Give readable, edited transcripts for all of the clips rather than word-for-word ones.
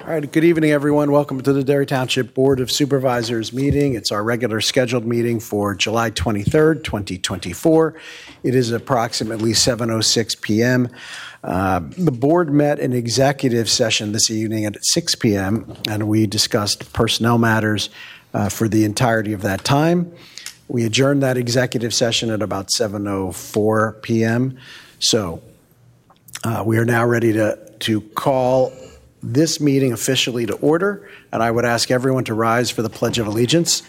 All right, good evening, everyone. Welcome to the Derry Township Board of Supervisors meeting. It's our regular scheduled meeting for July 23rd, 2024. It is approximately 7:06 p.m. The board met in executive session this evening at 6 p.m., and we discussed personnel matters for the entirety of that time. We adjourned that executive session at about 7:04 p.m. So we are now ready to call this meeting officially to order, and I would ask everyone to rise for the Pledge of Allegiance.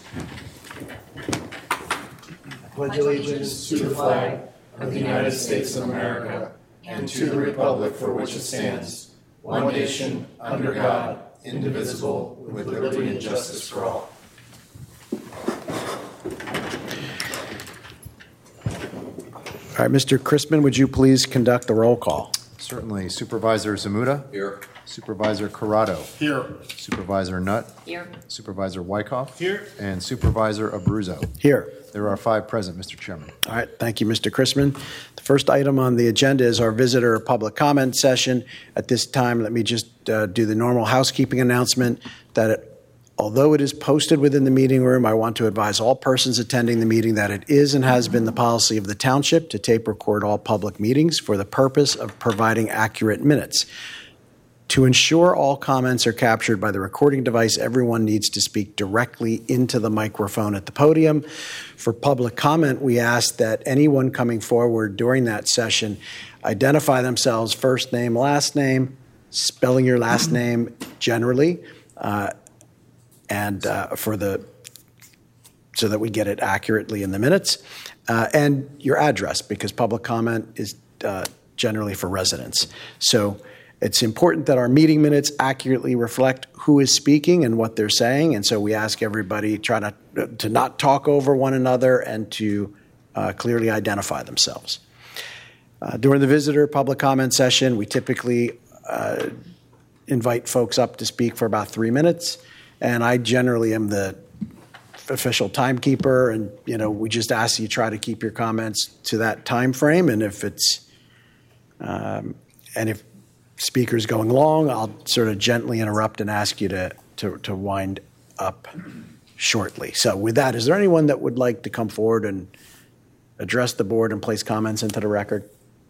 I pledge allegiance to the flag of the United States of America and to the republic for which it stands, one nation, under God, indivisible, with liberty and justice for all. All right, Mr. Chrisman, would you please conduct the roll call? Certainly. Supervisor Zamuda? Here. Supervisor Corrado? Here. Supervisor Nutt? Here. Supervisor Wyckoff? Here. And Supervisor Abruzzo? Here. There are 5 present, Mr. Chairman. All right, thank you, Mr. Chrisman. The first item on the agenda is our visitor public comment session. At this time, let me just do the normal housekeeping announcement that although it is posted within the meeting room, I want to advise all persons attending the meeting that it is and has been the policy of the township to tape record all public meetings for the purpose of providing accurate minutes. To ensure all comments are captured by the recording device, everyone needs to speak directly into the microphone at the podium. For public comment, we ask that anyone coming forward during that session identify themselves, first name, last name, spelling your last name generally, so that we get it accurately in the minutes, and your address, because public comment is generally for residents. So it's important that our meeting minutes accurately reflect who is speaking and what they're saying, and so we ask everybody try to not talk over one another and to clearly identify themselves. During the visitor public comment session, we typically invite folks up to speak for about 3 minutes, and I generally am the official timekeeper, and we just ask you try to keep your comments to that time frame, and if speakers going long, I'll sort of gently interrupt and ask you to wind up shortly. So with that, is there anyone that would like to come forward and address the board and place comments into the record?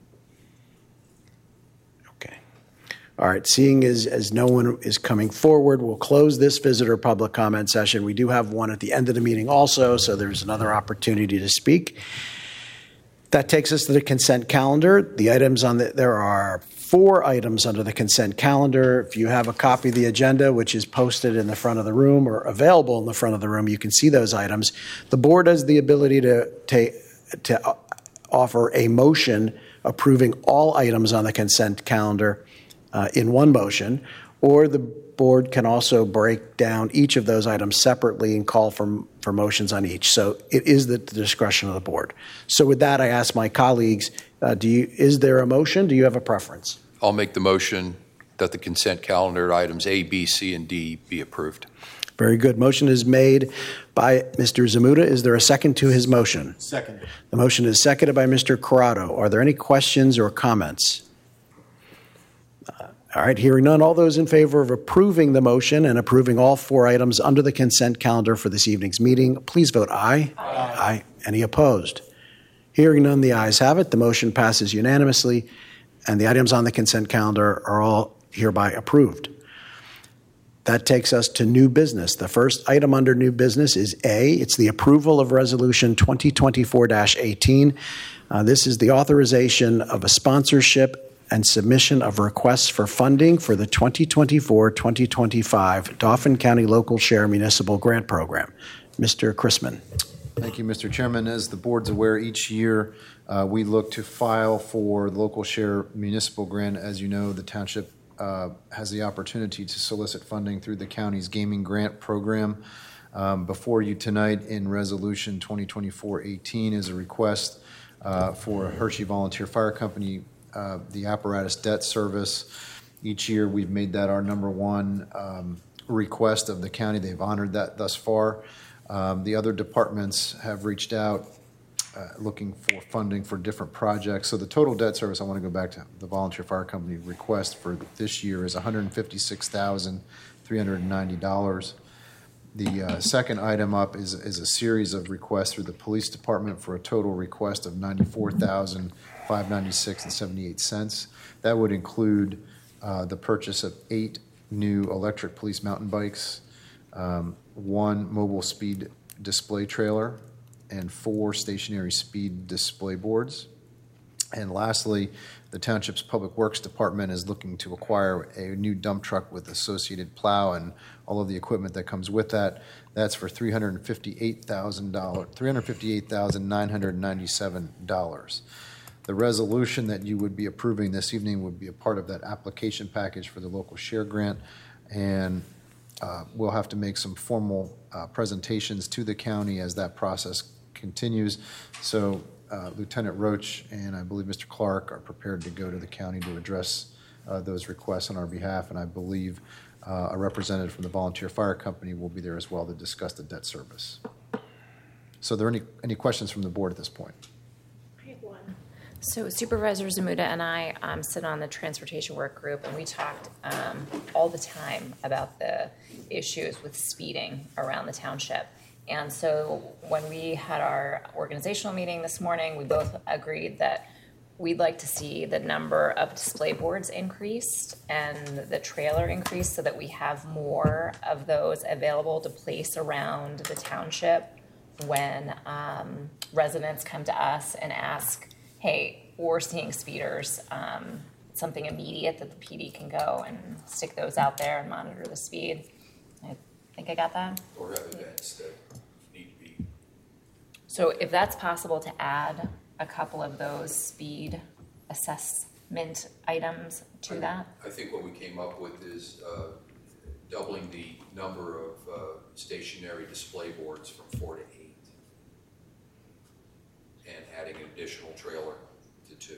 Okay. All right. Seeing as no one is coming forward, we'll close this visitor public comment session. We do have one at the end of the meeting also, so there's another opportunity to speak. That takes us to the consent calendar. The items there are 4 items under the consent calendar. If you have a copy of the agenda, which is posted in the front of the room or available in the front of the room, you can see those items. The board has the ability to offer a motion approving all items on the consent calendar in one motion, or the board can also break down each of those items separately and call for motions on each. So it is the discretion of the board. So with that, I ask my colleagues, is there a motion? Do you have a preference? I'll make the motion that the consent calendar items A, B, C, and D be approved. Very good. Motion is made by Mr. Zamuda. Is there a second to his motion? Second. The motion is seconded by Mr. Corrado. Are there any questions or comments? All right, hearing none, all those in favor of approving the motion and approving all 4 items under the consent calendar for this evening's meeting, please vote aye. Aye. Aye. Any opposed? Hearing none, the ayes have it. The motion passes unanimously, and the items on the consent calendar are all hereby approved. That takes us to new business. The first item under new business is A. It's the approval of Resolution 2024-18. This is the authorization of a sponsorship and submission of requests for funding for the 2024-2025 Dauphin County Local Share Municipal Grant Program. Mr. Chrisman. Thank you, Mr. Chairman. As the board's aware, each year we look to file for the local share municipal grant. As you know, the township has the opportunity to solicit funding through the county's gaming grant program. Before you tonight in Resolution 2024-18 is a request for Hershey Volunteer Fire Company, the apparatus debt service. Each year we've made that our number one request of the county. They've honored that thus far. The other departments have reached out looking for funding for different projects. So the total debt service, I want to go back to the volunteer fire company request for this year is $156,390. The second item up is a series of requests through the police department for a total request of $94,596.78. That would include the purchase of 8 new electric police mountain bikes, 1 mobile speed display trailer, and 4 stationary speed display boards. And lastly, the township's public works department is looking to acquire a new dump truck with associated plow and all of the equipment that comes with that. That's for $358,997. The resolution that you would be approving this evening would be a part of that application package for the local share grant, and we'll have to make some formal presentations to the county as that process continues. So Lieutenant Roach and I believe Mr. Clark are prepared to go to the county to address those requests on our behalf, and I believe a representative from the volunteer fire company will be there as well to discuss the debt service. So are there any questions from the board at this point? I have one. So Supervisor Zamuda and I sit on the transportation work group, and we talked all the time about the issues with speeding around the township. And so when we had our organizational meeting this morning, we both agreed that we'd like to see the number of display boards increased and the trailer increased so that we have more of those available to place around the township when residents come to us and ask, hey, we're seeing speeders, something immediate that the PD can go and stick those out there and monitor the speed. I think I got that. Or have events that need to be. So if that's possible to add a couple of those speed assessment items to that? I think what we came up with is doubling the number of stationary display boards from 4 to 8 and adding an additional trailer to 2.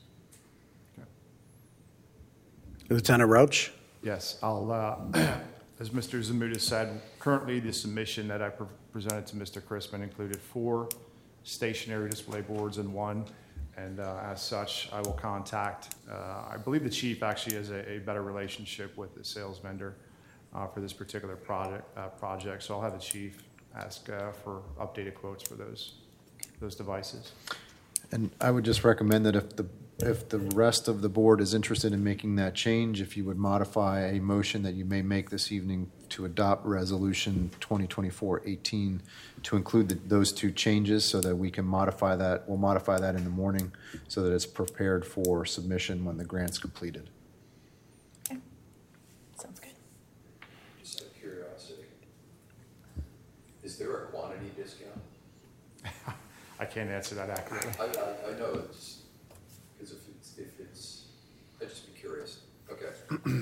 Lieutenant Roach? Yes, I'll, as Mr. Zamuda said, currently the submission that I presented to Mr. Crispin included 4 stationary display boards and 1, and as such, I will contact, I believe the chief actually has a better relationship with the sales vendor for this particular project, so I'll have the chief ask for updated quotes for those devices. And I would just recommend that if the rest of the board is interested in making that change, if you would modify a motion that you may make this evening to adopt Resolution 2024-18 to include those 2 changes so that we can modify that. We'll modify that in the morning so that it's prepared for submission when the grant's completed. Okay. Sounds good. Just out of curiosity, is there a quantity discount? I can't answer that accurately. I know it's because if it's, I'd just be curious. Okay.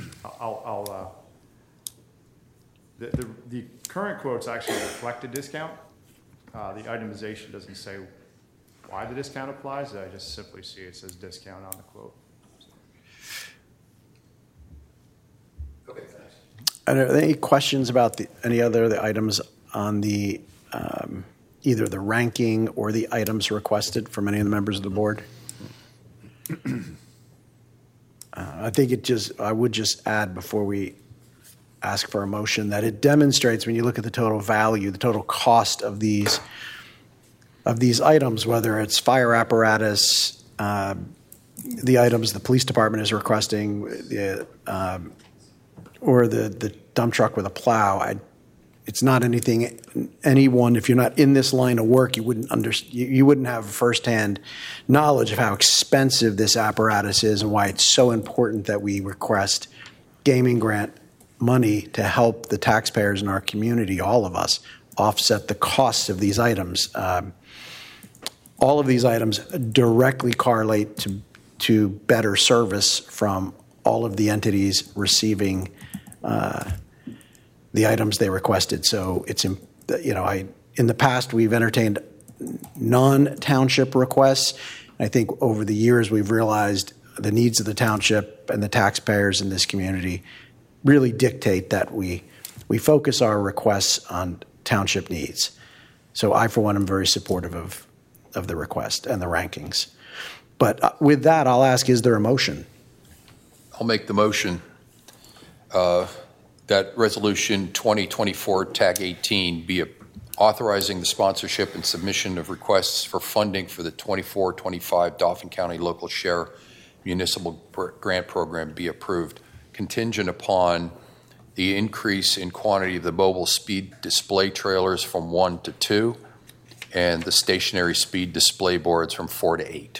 The current quotes actually reflect a discount. The itemization doesn't say why the discount applies. I just simply see it says discount on the quote. Okay, thanks. Are there any questions about any other the items on the either the ranking or the items requested from any of the members of the board? I think I would just add before we ask for a motion that it demonstrates when you look at the total value, the total cost of these items, whether it's fire apparatus, the items the police department is requesting, or the dump truck with a plow. It's not anything anyone, if you're not in this line of work, you wouldn't have firsthand knowledge of how expensive this apparatus is and why it's so important that we request gaming grant money to help the taxpayers in our community, all of us, offset the costs of these items. All of these items directly correlate to better service from all of the entities receiving the items they requested. So it's, in the past we've entertained non-township requests. I think over the years we've realized the needs of the township and the taxpayers in this community really dictate that we focus our requests on township needs. So I, for one, am very supportive of of the request and the rankings. But with that, I'll ask, is there a motion? I'll make the motion that Resolution 2024 TAG 18 be authorizing the sponsorship and submission of requests for funding for the 24-25 Dauphin County Local Share Municipal Grant Program be approved, contingent upon the increase in quantity of the mobile speed display trailers from 1 to 2 and the stationary speed display boards from 4 to 8.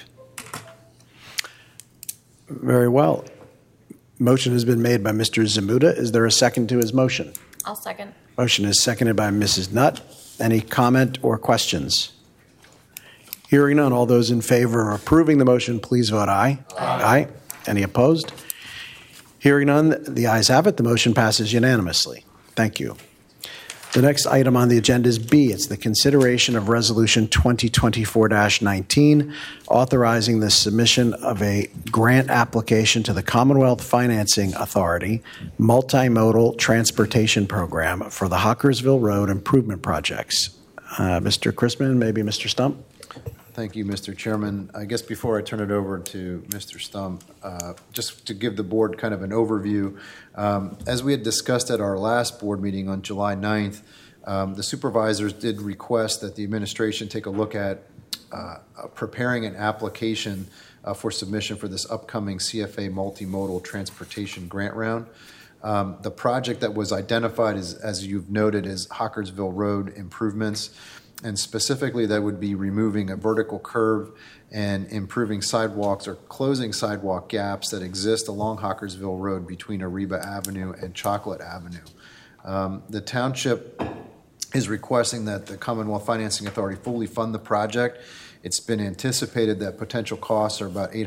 Very well. Motion has been made by Mr. Zamuda. Is there a second to his motion? I'll second. Motion is seconded by Mrs. Nutt. Any comment or questions? Hearing none, all those in favor of approving the motion, please vote aye. Aye. Any opposed? Hearing none, the ayes have it. The motion passes unanimously. Thank you. The next item on the agenda is B. It's the consideration of Resolution 2024-19, authorizing the submission of a grant application to the Commonwealth Financing Authority Multimodal Transportation Program for the Hawkersville Road Improvement Projects. Mr. Chrisman, maybe Mr. Stump? Thank you, Mr. Chairman. I guess before I turn it over to Mr. Stump, just to give the board kind of an overview, as we had discussed at our last board meeting on July 9th, the supervisors did request that the administration take a look at preparing an application for submission for this upcoming CFA multimodal transportation grant round. The project that was identified, as you've noted, is Hawkersville Road improvements. And specifically, that would be removing a vertical curve and improving sidewalks or closing sidewalk gaps that exist along Hawkersville Road between Ariba Avenue and Chocolate Avenue. The township is requesting that the Commonwealth Financing Authority fully fund the project. It's been anticipated that potential costs are about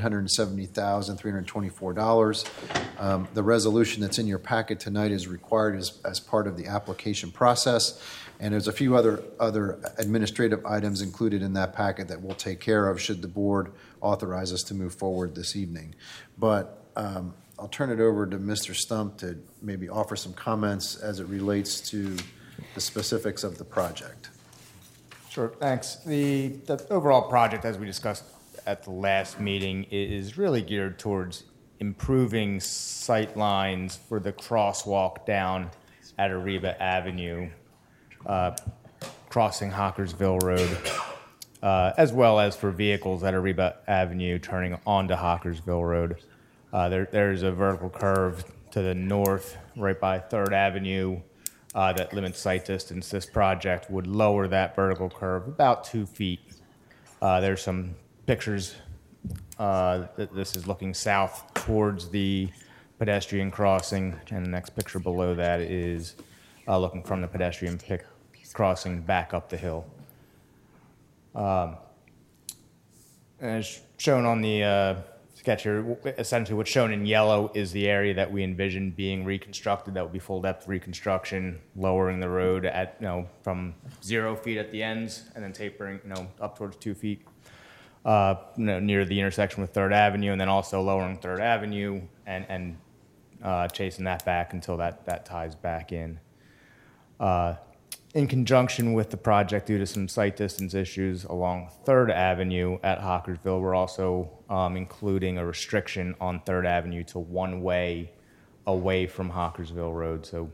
$870,324. The resolution that's in your packet tonight is required as part of the application process. And there's a few other administrative items included in that packet that we'll take care of should the board authorize us to move forward this evening. But I'll turn it over to Mr. Stump to maybe offer some comments as it relates to the specifics of the project. Sure, thanks. The overall project, as we discussed at the last meeting, is really geared towards improving sight lines for the crosswalk down at Ariba Avenue, crossing Hawkersville Road, as well as for vehicles at Ariba Avenue turning onto Hawkersville Road. There's a vertical curve to the north right by 3rd Avenue that limits sight distance. This project would lower that vertical curve about 2 feet. There's some pictures that this is looking south towards the pedestrian crossing, and the next picture below that is looking from the pedestrian crossing back up the hill. As shown on the sketch here, essentially what's shown in yellow is the area that we envision being reconstructed. That would be full depth reconstruction, lowering the road at from 0 feet at the ends and then tapering up towards 2 feet near the intersection with 3rd Avenue, and then also lowering 3rd Avenue and chasing that back until that ties back in. In conjunction with the project, due to some sight distance issues along 3rd Avenue at Hawkersville, we're also including a restriction on 3rd Avenue to one way away from Hawkersville Road. So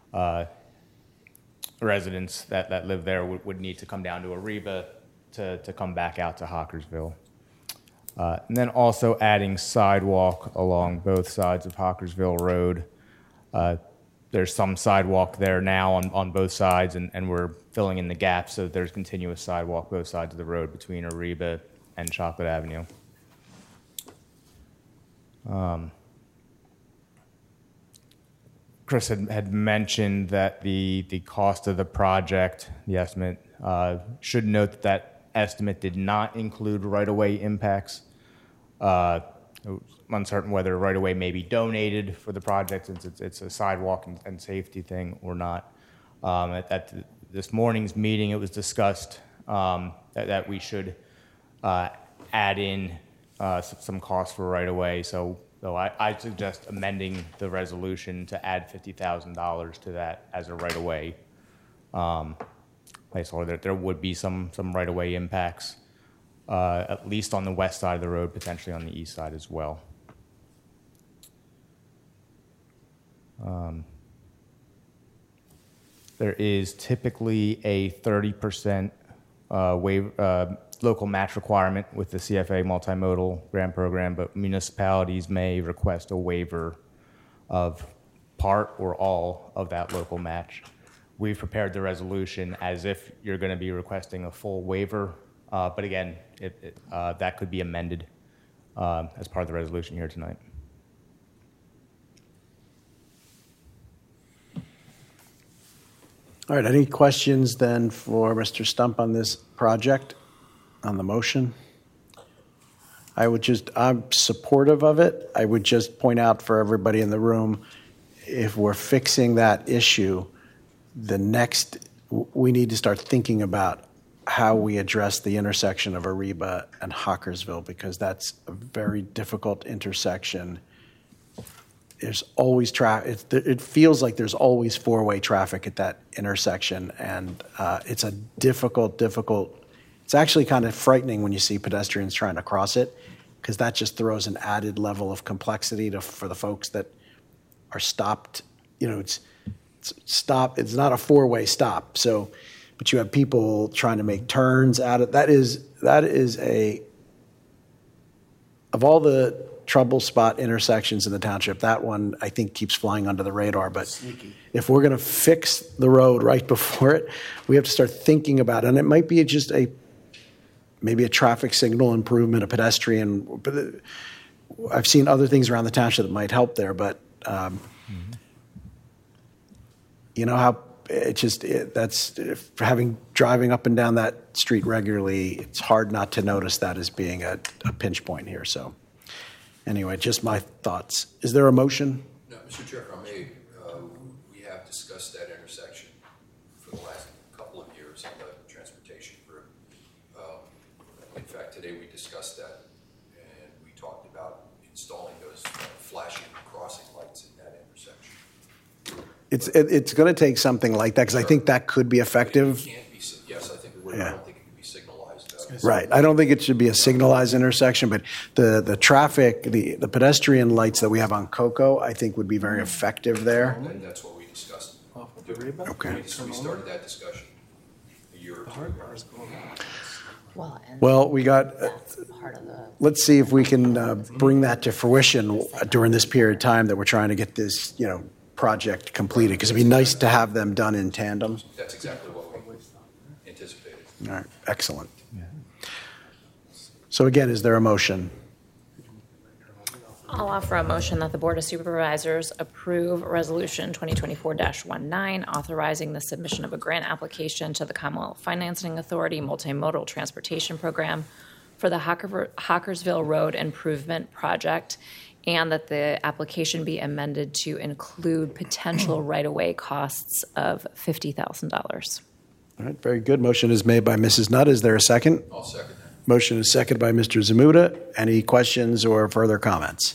residents that live there would need to come down to Ariba to come back out to Hawkersville. And then also adding sidewalk along both sides of Hawkersville Road. There's some sidewalk there now on both sides, and we're filling in the gaps so there's continuous sidewalk both sides of the road between Ariba and Chocolate Avenue. Chris had mentioned that the cost of the project, the estimate, should note that estimate did not include right-of-way impacts. Uncertain whether right-of-way may be donated for the project since it's a sidewalk and safety thing or not. At this morning's meeting, it was discussed that we should add in some costs for right-of-way. So I suggest amending the resolution to add $50,000 to that as a right-of-way placeholder. There would be some right-of-way impacts at least on the west side of the road, potentially on the east side as well. There is typically a 30% local match requirement with the CFA multimodal grant program, but municipalities may request a waiver of part or all of that local match. We've prepared the resolution as if you're going to be requesting a full waiver, but again, that could be amended as part of the resolution here tonight. All right, any questions then for Mr. Stump on this project, on the motion? I'm supportive of it. I would just point out for everybody in the room, if we're fixing that issue, we need to start thinking about how we address the intersection of Ariba and Hawkersville, because that's a very difficult intersection. There's always traffic. It feels like there's always four-way traffic at that intersection, and it's a difficult. It's actually kind of frightening when you see pedestrians trying to cross it, because that just throws an added level of complexity for the folks that are stopped. It's not a four-way stop. So, but you have people trying to make turns out of that is of all the trouble spot intersections in the township, that one I think keeps flying under the radar. But sneaky. If we're going to fix the road right before it, we have to start thinking about it. And it might be just maybe a traffic signal improvement, a pedestrian. But I've seen other things around the township that might help there. But you know how driving up and down that street regularly, it's hard not to notice that as being a pinch point here. So. Anyway, just my thoughts. Is there a motion? No, Mr. Chair, if I may, we have discussed that intersection for the last couple of years in the transportation group. In fact, today we discussed that, and we talked about installing those flashing crossing lights in that intersection. It's going to take something like that, because I think that could be effective. It can't be, yes, I think it would. Yeah. I don't think it can be signalized. Right. I don't think it should be a signalized intersection, but the traffic, the pedestrian lights that we have on Cocoa, I think would be very effective there. And that's what we discussed. Okay. We started that discussion a year or two ago. Well, we got. Let's see if we can bring that to fruition during this period of time that we're trying to get this, project completed. Because it'd be nice to have them done in tandem. That's exactly what we anticipated. All right. Excellent. So again, is there a motion? I'll offer a motion that the Board of Supervisors approve Resolution 2024-19, authorizing the submission of a grant application to the Commonwealth Financing Authority Multimodal Transportation Program for the Hawkersville Road Improvement Project, and that the application be amended to include potential right-of-way costs of $50,000. All right, very good. Motion is made by Mrs. Nutt. Is there a second? I'll second that. Motion is seconded by Mr. Zamuda. Any questions or further comments?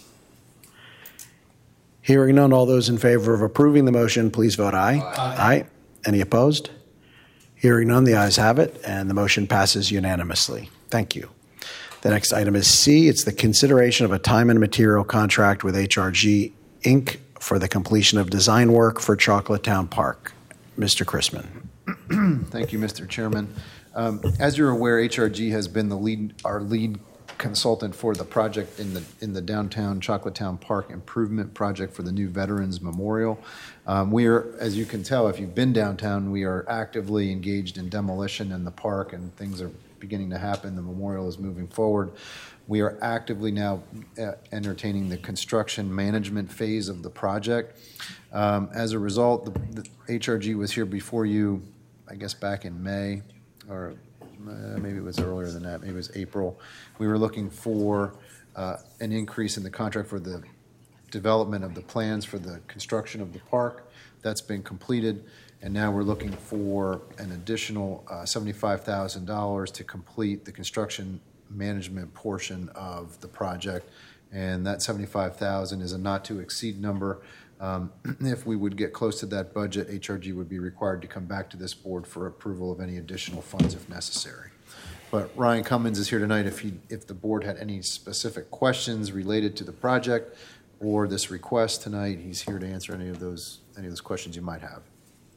Hearing none, all those in favor of approving the motion, please vote aye. Aye. Any opposed? Hearing none, the ayes have it, and the motion passes unanimously. Thank you. The next item is C. It's the consideration of a time and material contract with HRG, Inc. for the completion of design work for Chocolatetown Park. Mr. Chrisman. Thank you, Mr. Chairman. As you're aware, HRG has been our lead consultant for the project in the downtown Chocolatetown Park improvement project for the new Veterans Memorial. We are, as you can tell, if you've been downtown, we are actively engaged in demolition in the park, and things are beginning to happen. The memorial is moving forward. We are actively now entertaining the construction management phase of the project. As a result, the HRG was here before you, I guess back in May, or maybe it was earlier than that, maybe it was April. We were looking for an increase in the contract for the development of the plans for the construction of the park. That's been completed, and now we're looking for an additional $75,000 to complete the construction management portion of the project, and that $75,000 is a not-to-exceed number. If we would get close to that budget, HRG would be required to come back to this board for approval of any additional funds if necessary. But Ryan Cummins is here tonight if the board had any specific questions related to the project or this request tonight. He's here to answer any of those questions you might have.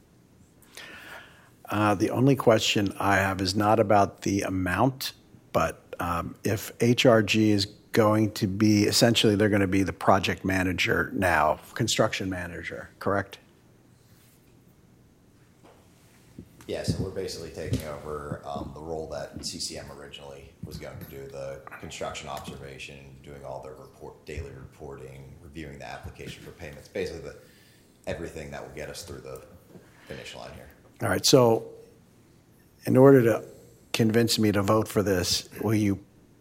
The only question I have is not about the amount, but if HRG is going to be, essentially they're going to be the project manager now, construction manager, correct? Yeah, so we're basically taking over the role that CCM originally was going to do, the construction observation, doing all the daily reporting, reviewing the application for payments, basically everything that will get us through the finish line here. All right, so in order to convince me to vote for this, will you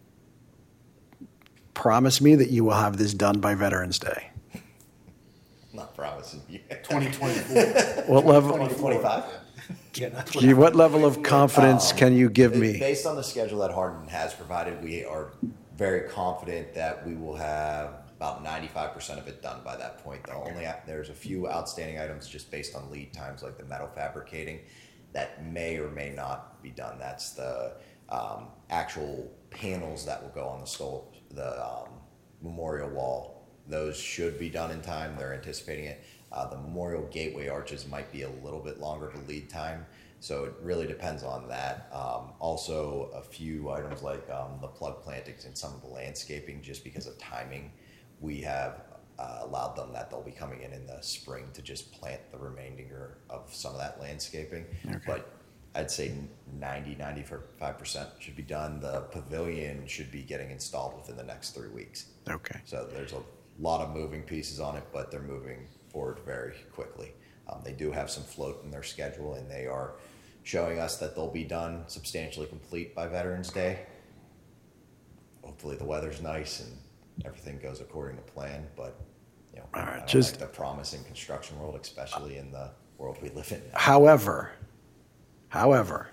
promise me that you will have this done by Veterans Day? I'm not promising you. 2024. What level? 2025? What level of confidence can you give me? Based on the schedule that Hardin has provided, we are very confident that we will have about 95% of it done by that point. There's a few outstanding items just based on lead times, like the metal fabricating, that may or may not be done. That's the actual panels that will go on the memorial wall. Those should be done in time. They're anticipating it. The memorial gateway arches might be a little bit longer of a lead time, so it really depends on that. Also, a few items like the plug plantings and some of the landscaping, just because of timing, we have allowed them that they'll be coming in the spring to just plant the remainder of some of that landscaping. Okay. But I'd say 95% should be done. The pavilion should be getting installed within the next 3 weeks. Okay. So there's a lot of moving pieces on it, but they're moving forward very quickly. They do have some float in their schedule, and they are showing us that they'll be done substantially complete by Veterans Day. Hopefully the weather's nice and everything goes according to plan, but all right, I don't just like the promising construction world, especially in the world we live in now. However,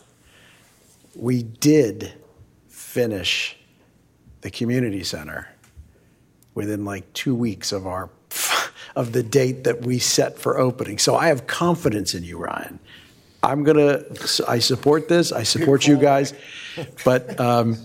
we did finish the community center within like 2 weeks of the date that we set for opening. So I have confidence in you, Ryan. I support this. I support you guys, but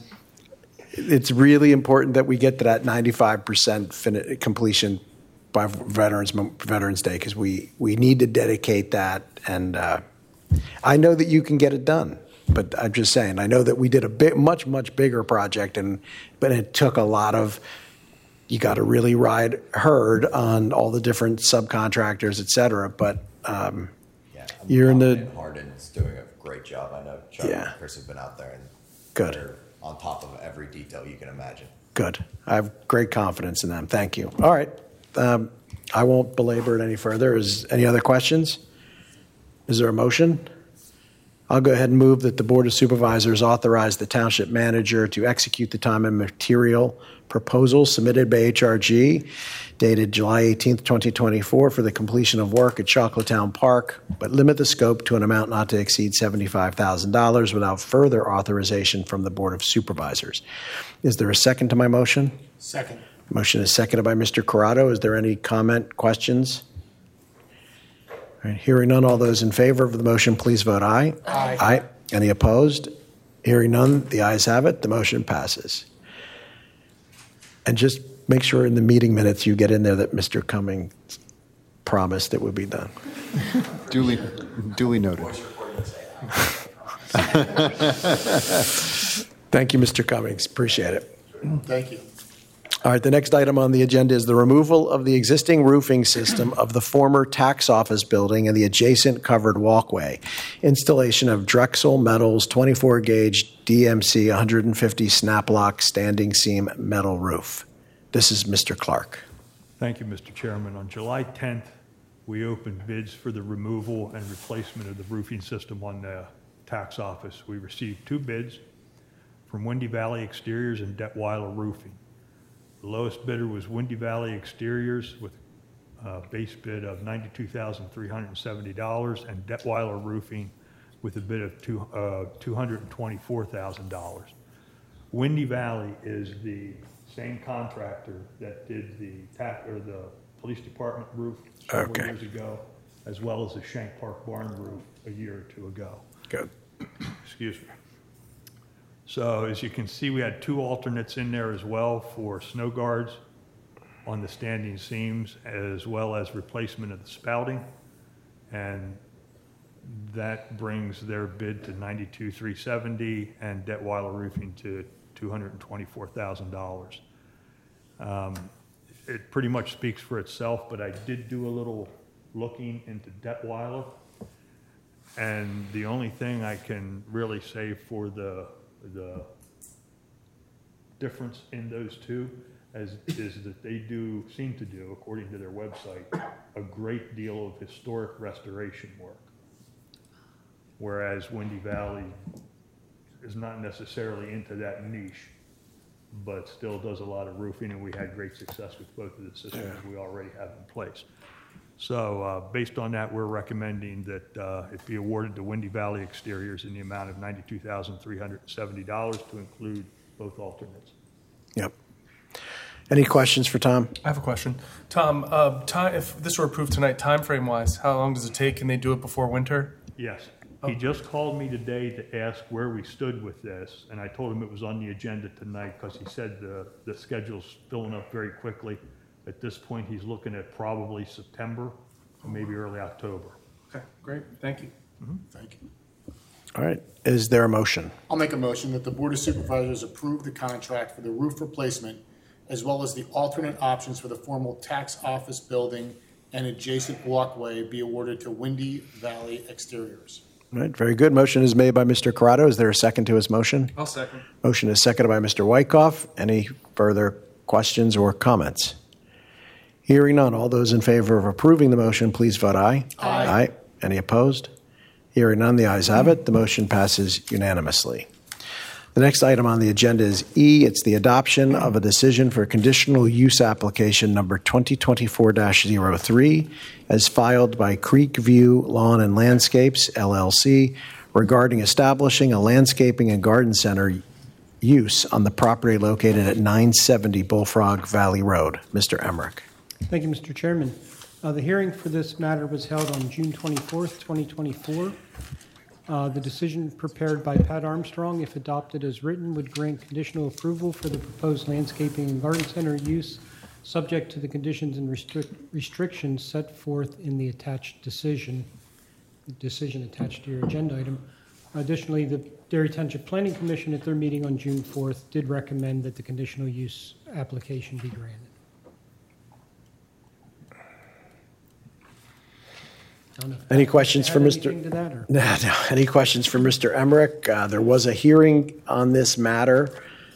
it's really important that we get to that 95% completion by Veterans Day, because we need to dedicate that. And I know that you can get it done, but I'm just saying, I know that we did a much bigger project, but it took a lot of. You got to really ride herd on all the different subcontractors, et cetera. But you're in the. Hardin's doing a great job. I know Chuck and Chris have been out there, and they're on top of every detail you can imagine. Good. I have great confidence in them. Thank you. All right. I won't belabor it any further. Is any other questions? Is there a motion? I'll go ahead and move that the Board of Supervisors authorize the Township Manager to execute the time and material proposal submitted by HRG dated July 18th, 2024 for the completion of work at Chocolatetown Park, but limit the scope to an amount not to exceed $75,000 without further authorization from the Board of Supervisors. Is there a second to my motion? Second. Motion is seconded by Mr. Corrado. Is there any comment, questions? All right, hearing none, all those in favor of the motion, please vote aye. Aye. Aye. Any opposed? Hearing none, the ayes have it. The motion passes. And just make sure in the meeting minutes you get in there that Mr. Cummings promised it would be done. Duly noted. Thank you, Mr. Cummings. Appreciate it. Thank you. All right, the next item on the agenda is the removal of the existing roofing system of the former tax office building and the adjacent covered walkway. Installation of Drexel Metals 24-gauge DMC 150 snap lock standing seam metal roof. This is Mr. Clark. Thank you, Mr. Chairman. On July 10th, we opened bids for the removal and replacement of the roofing system on the tax office. We received 2 bids from Windy Valley Exteriors and Detweiler Roofing. The lowest bidder was Windy Valley Exteriors with a base bid of $92,370 and Detweiler Roofing with a bid of $224,000. Windy Valley is the same contractor that did the police department roof several years ago, as well as the Shank Park barn roof a year or 2 ago. Good. Excuse me. So as you can see, we had 2 alternates in there as well for snow guards on the standing seams, as well as replacement of the spouting. And that brings their bid to $92,370 and Detweiler Roofing to $224,000. It pretty much speaks for itself, but I did do a little looking into Detweiler. And the only thing I can really say for the difference in those two is that they seem to do, according to their website, a great deal of historic restoration work. Whereas Windy Valley is not necessarily into that niche, but still does a lot of roofing, and we had great success with both of the systems we already have in place. So based on that, we're recommending that it be awarded to Windy Valley Exteriors in the amount of $92,370 to include both alternates. Yep. Any questions for Tom? I have a question. Tom, if this were approved tonight, time frame wise, how long does it take? Can they do it before winter? Yes. He just called me today to ask where we stood with this, and I told him it was on the agenda tonight because he said the schedule's filling up very quickly. At this point, he's looking at probably September, or maybe early October. Okay, great. Thank you. Thank you. All right. Is there a motion? I'll make a motion that the Board of Supervisors approve the contract for the roof replacement as well as the alternate options for the formal tax office building and adjacent walkway be awarded to Windy Valley Exteriors. All right. Very good. Motion is made by Mr. Corrado. Is there a second to his motion? I'll second. Motion is seconded by Mr. Wyckoff. Any further questions or comments? Hearing none. All those in favor of approving the motion, please vote aye. Aye. Any opposed? Hearing none. The ayes have it. The motion passes unanimously. The next item on the agenda is E. It's the adoption of a decision for conditional use application number 2024-03 as filed by Creekview Lawn and Landscapes, LLC, regarding establishing a landscaping and garden center use on the property located at 970 Bullfrog Valley Road. Mr. Emmerich. Thank you, Mr. Chairman. The hearing for this matter was held on June 24th, 2024. The decision prepared by Pat Armstrong, if adopted as written, would grant conditional approval for the proposed landscaping and garden center use, subject to the conditions and restrictions set forth in the attached decision attached to your agenda item. Additionally, the Derry Township Planning Commission at their meeting on June 4th did recommend that the conditional use application be granted. Any questions for Mr. To that, or? No. Any questions for Mr. Emmerich? There was a hearing on this matter.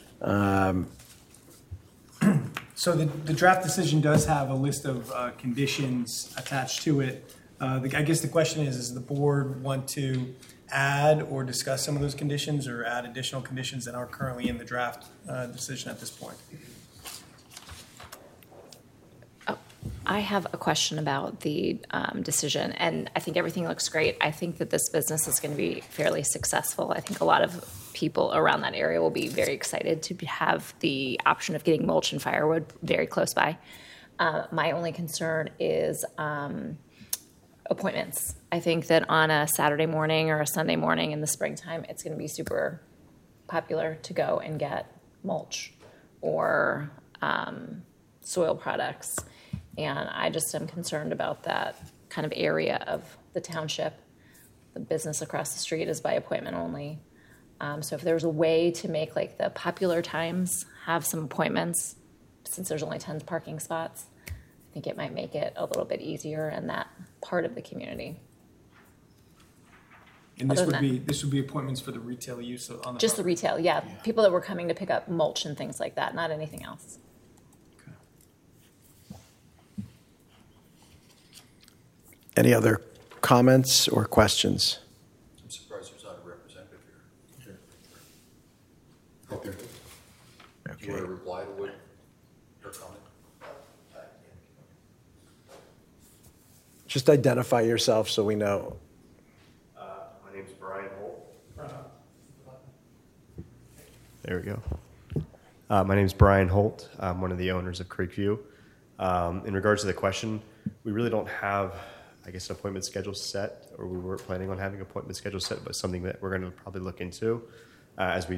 So the draft decision does have a list of conditions attached to it. I guess the question is, does the board want to add or discuss some of those conditions or add additional conditions that aren't currently in the draft decision at this point? I have a question about the decision, and I think everything looks great. I think that this business is going to be fairly successful. I think a lot of people around that area will be very excited to have the option of getting mulch and firewood very close by. My only concern is appointments. I think that on a Saturday morning or a Sunday morning in the springtime, it's going to be super popular to go and get mulch or soil products. And I just am concerned about that kind of area of the township. The business across the street is by appointment only. So if there's a way to make like the popular times have some appointments, since there's only 10 parking spots, I think it might make it a little bit easier in that part of the community. And this would be appointments for the retail use on the just the property. retail, yeah. People that were coming to pick up mulch and things like that, not anything else. Any other comments or questions? I'm surprised there's not a representative here. Right there. Do you want to reply to what her comment? Just identify yourself so we know. My name's Brian Holt. There we go. My name's Brian Holt. I'm one of the owners of Creekview. In regards to the question, we really don't have, I guess, an appointment schedule set, or we were planning on having an appointment schedule set, but something that we're going to probably look into as we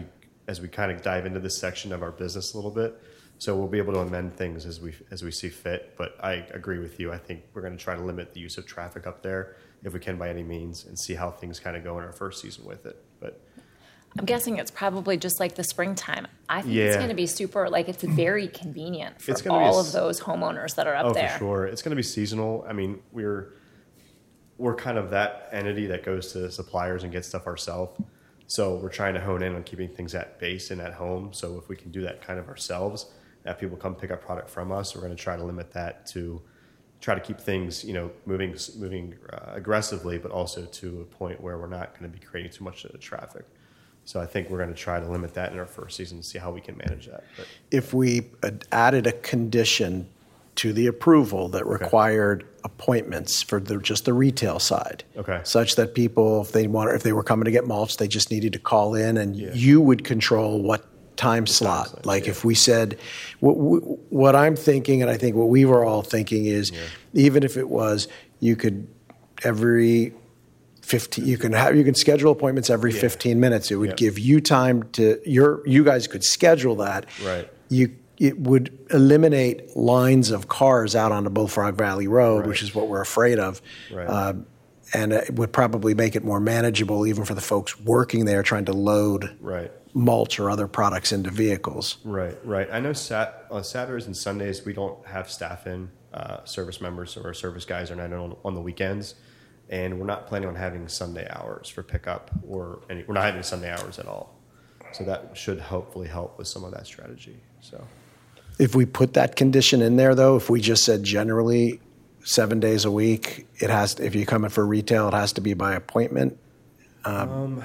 as we kind of dive into this section of our business a little bit. So we'll be able to amend things as we see fit. But I agree with you. I think we're going to try to limit the use of traffic up there if we can by any means, and see how things kind of go in our first season with it. But I'm guessing it's probably just like the springtime. I think it's going to be super, like it's very convenient for all of those homeowners that are up there. Oh, for sure. It's going to be seasonal. I mean, we're kind of that entity that goes to suppliers and gets stuff ourselves. So we're trying to hone in on keeping things at base and at home. So if we can do that kind of ourselves, that people come pick up product from us, we're going to try to limit that to try to keep things, moving aggressively, but also to a point where we're not going to be creating too much traffic. So I think we're going to try to limit that in our first season and see how we can manage that. But if we added a condition to the approval that required appointments for just the retail side, such that people, if they were coming to get mulch, they just needed to call in, and you would control what time slot. Like if we said, what I'm thinking, and I think what we were all thinking is, even if it was, you could every 15, you can schedule appointments every 15 minutes. It would give you time to you guys could schedule that. Right. It would eliminate lines of cars out onto Bullfrog Valley Road, which is what we're afraid of. Right. And it would probably make it more manageable even for the folks working there trying to load mulch or other products into vehicles. Right. I know on Saturdays and Sundays we don't have staff in, service members or service guys are not on the weekends. And we're not planning on having Sunday hours for pickup we're not having Sunday hours at all. So that should hopefully help with some of that strategy. So if we put that condition in there, though, if we just said generally 7 days a week, if you come in for retail, it has to be by appointment. I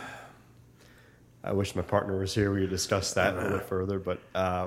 wish my partner was here. We would discuss that a little bit further, but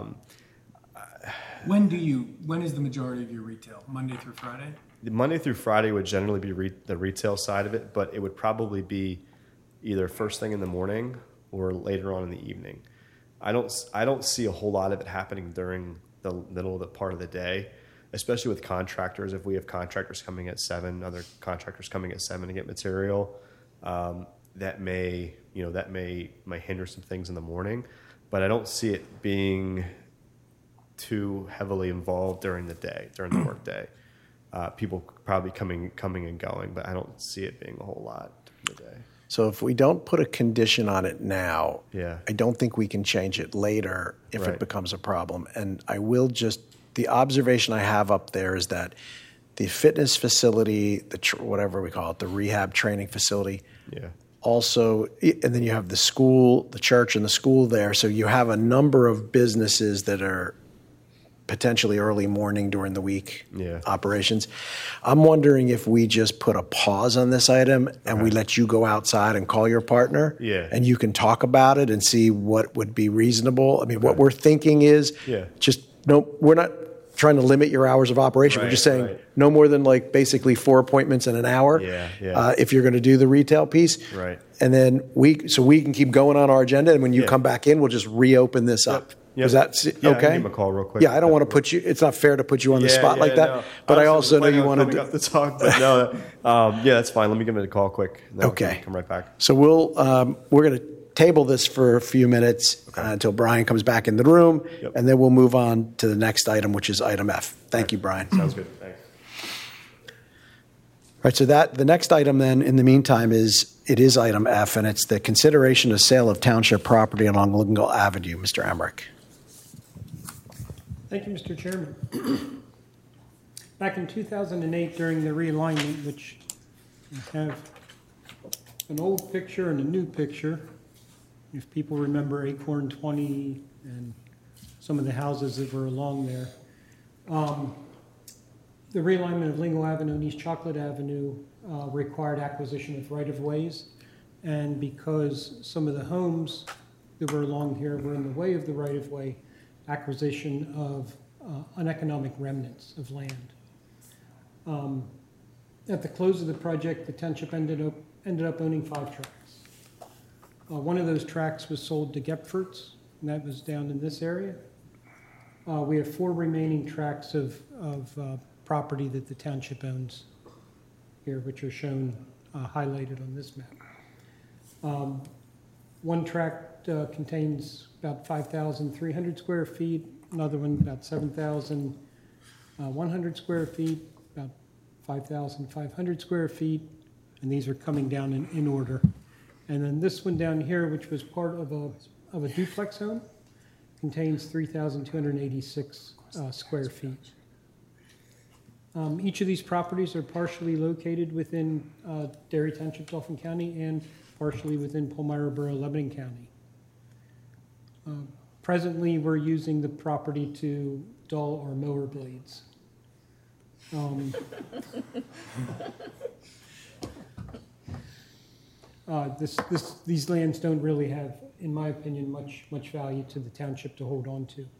when is the majority of your retail? Monday through Friday? Monday through Friday would generally be the retail side of it, but it would probably be either first thing in the morning or later on in the evening. I don't see a whole lot of it happening during the middle of the part of the day, especially with contractors. If we have contractors coming at 7, other contractors coming at 7 to get material, that may hinder some things in the morning. But I don't see it being too heavily involved during the day, during the work day. People probably coming and going, but I don't see it being a whole lot during the day. So if we don't put a condition on it now, I don't think we can change it later if it becomes a problem. And I will the observation I have up there is that the fitness facility, whatever we call it, the rehab training facility, also, and then you have the school, the church and the school there. So you have a number of businesses that are potentially early morning during the week operations. I'm wondering if we just put a pause on this item and we let you go outside and call your partner and you can talk about it and see what would be reasonable. I mean, what we're thinking is we're not trying to limit your hours of operation. We're just saying no more than basically 4 appointments in an hour if you're going to do the retail piece. Right. And then we can keep going on our agenda, and when you come back in, we'll just reopen this up. Yep. Is that okay? Give him a call real quick. Yeah, I don't want to put you. It's not fair to put you on the spot like that. No. But I also know you want to talk. But no, that's fine. Let me give him a call quick. Okay, come right back. So we're going to table this for a few minutes until Brian comes back in the room, and then we'll move on to the next item, which is item F. Thank you, Brian. Sounds good. Thanks. All right. So the next item then, in the meantime, is item F, and it's the consideration of sale of township property along Lingle Avenue. Mr. Emmerich. Thank you, Mr. Chairman. Back in 2008, during the realignment, which I have an old picture and a new picture, if people remember Acorn 20 and some of the houses that were along there, the realignment of Lingle Avenue and East Chocolate Avenue required acquisition of right-of-ways, and because some of the homes that were along here were in the way of the right-of-way, acquisition of uneconomic remnants of land. At the close of the project, the township ended up owning 5 tracts. One of those tracts was sold to Gepfords, and that was down in this area. We have 4 remaining tracts of property that the township owns here, which are shown highlighted on this map. One tract contains about 5,300 square feet, another one about 7,100 square feet, about 5,500 square feet, and these are coming down in order. And then this one down here, which was part of a duplex home, contains 3,286 square feet. Each of these properties are partially located within Derry Township, Dauphin County, and partially within Palmyra Borough, Lebanon County. Presently, we're using the property to dull our mower blades. These lands don't really have, in my opinion, much value to the township to hold on to.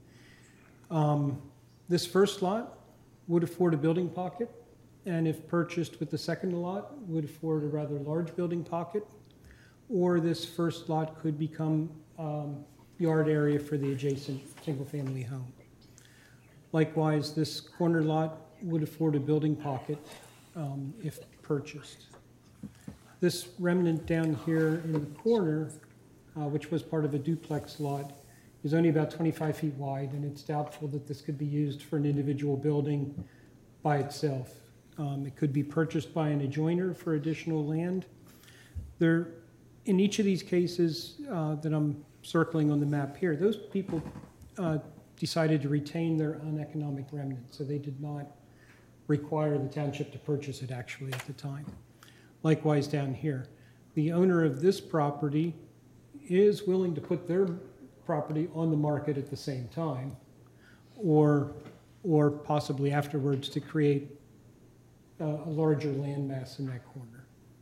This first lot would afford a building pocket, and if purchased with the second lot, would afford a rather large building pocket, or this first lot could become yard area for the adjacent single-family home. Likewise, this corner lot would afford a building pocket if purchased. This remnant down here in the corner, which was part of a duplex lot, is only about 25 feet wide, and it's doubtful that this could be used for an individual building by itself. It could be purchased by an adjoiner for additional land. In each of these cases that I'm circling on the map here, those people decided to retain their uneconomic remnant, so they did not require the township to purchase it actually at the time. Likewise down here, the owner of this property is willing to put their property on the market at the same time, or possibly afterwards to create a larger landmass in that corner.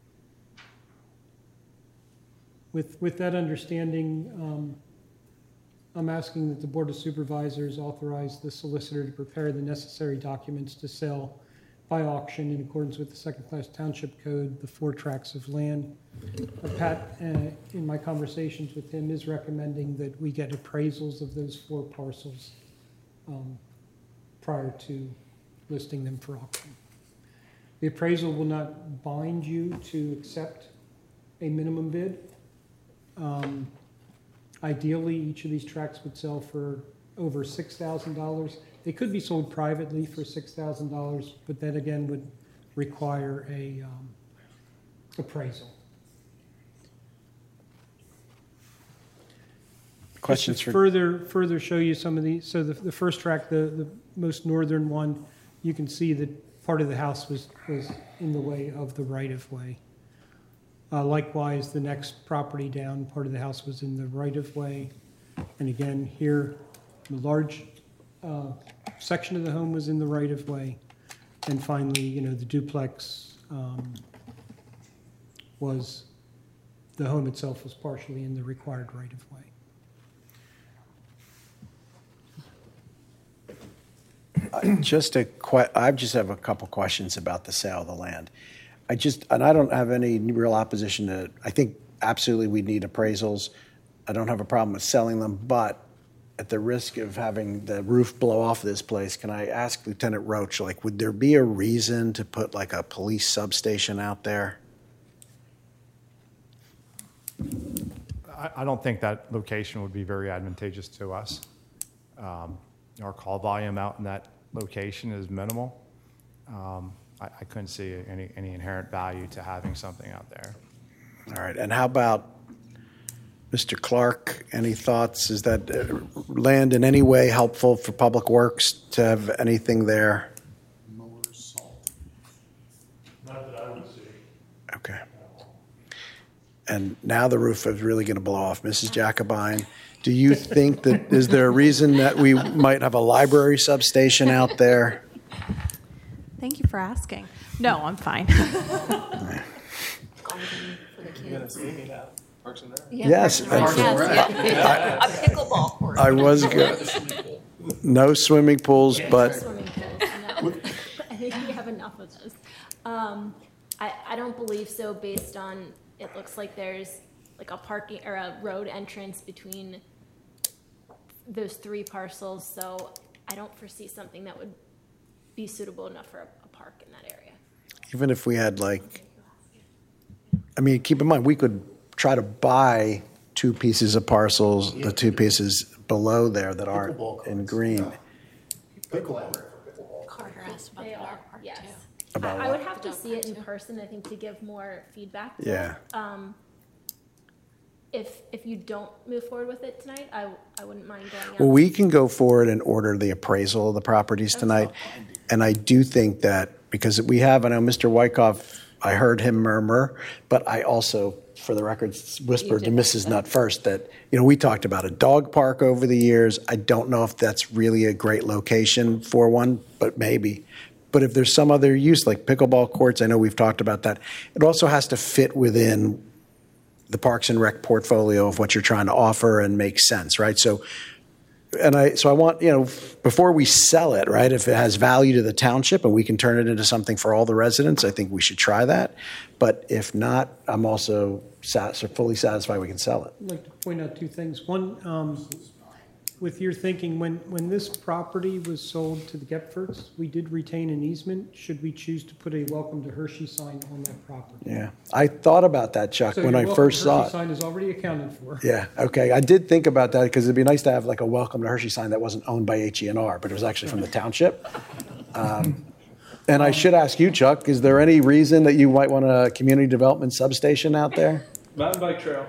With that understanding, I'm asking that the Board of Supervisors authorize the solicitor to prepare the necessary documents to sell by auction in accordance with the second-class township code, the 4 tracts of land. Pat, in my conversations with him, is recommending that we get appraisals of those 4 parcels prior to listing them for auction. The appraisal will not bind you to accept a minimum bid. Ideally, each of these tracts would sell for over $6,000. They could be sold privately for $6,000, but that again would require a appraisal. Questions for for further show you some of these. So the first tract, the most northern one, you can see that part of the house was in the way of the right-of-way. Likewise, the next property down, part of the house was in the right-of-way. And again, here, the large section of the home was in the right-of-way. And finally, the duplex the home itself was partially in the required right-of-way. I just have a couple questions about the sale of the land. And I don't have any real opposition to it. I think absolutely we need appraisals. I don't have a problem with selling them, but at the risk of having the roof blow off this place, can I ask Lieutenant Roach, would there be a reason to put a police substation out there? I don't think that location would be very advantageous to us. Our call volume out in that location is minimal. I couldn't see any inherent value to having something out there. All right. And how about Mr. Clark? Any thoughts? Is that land in any way helpful for Public Works to have anything there? Not that I would see. Okay. And now the roof is really going to blow off. Mrs. Jacobine, do you think is there a reason that we might have a library substation out there? Thank you for asking. No, I'm fine. Yes. A pickleball court. I was good. No swimming pools, but. I think we have enough of those. I don't believe so based on, it looks like there's a parking or a road entrance between those 3 parcels. So I don't foresee something that would be suitable enough for a park in that area. Even if we had keep in mind, we could try to buy two pieces of parcels, the two pieces below there that aren't in green. Carter asked about They the are, dog park yes. too. About I would what? have to see it in person, I think, to give more feedback. to Yeah. it. If you don't move forward with it tonight, I wouldn't mind going out. Well, we can go forward and order the appraisal of the properties tonight. And I do think that, because we have, I know Mr. Wyckoff, I heard him murmur, but I also, for the record, whispered to Mrs. Nutt first that, we talked about a dog park over the years. I don't know if that's really a great location for one, but maybe. But if there's some other use, like pickleball courts, I know we've talked about that. It also has to fit within the Parks and Rec portfolio of what you're trying to offer and make sense, right? So I want, before we sell it, right, if it has value to the township and we can turn it into something for all the residents, I think we should try that. But if not, I'm also fully satisfied we can sell it. I'd like to point out two things. One, with your thinking, when this property was sold to the Gepfords, we did retain an easement. Should we choose to put a welcome to Hershey sign on that property? Yeah, I thought about that, Chuck, So when your I welcome first to saw Hershey it. sign is already accounted for. Yeah, okay. I did think about that because it'd be nice to have like a welcome to Hershey sign that wasn't owned by HE&R, but it was actually from the township. And I should ask you, Chuck, is there any reason that you might want a community development substation out there? Mountain bike trail.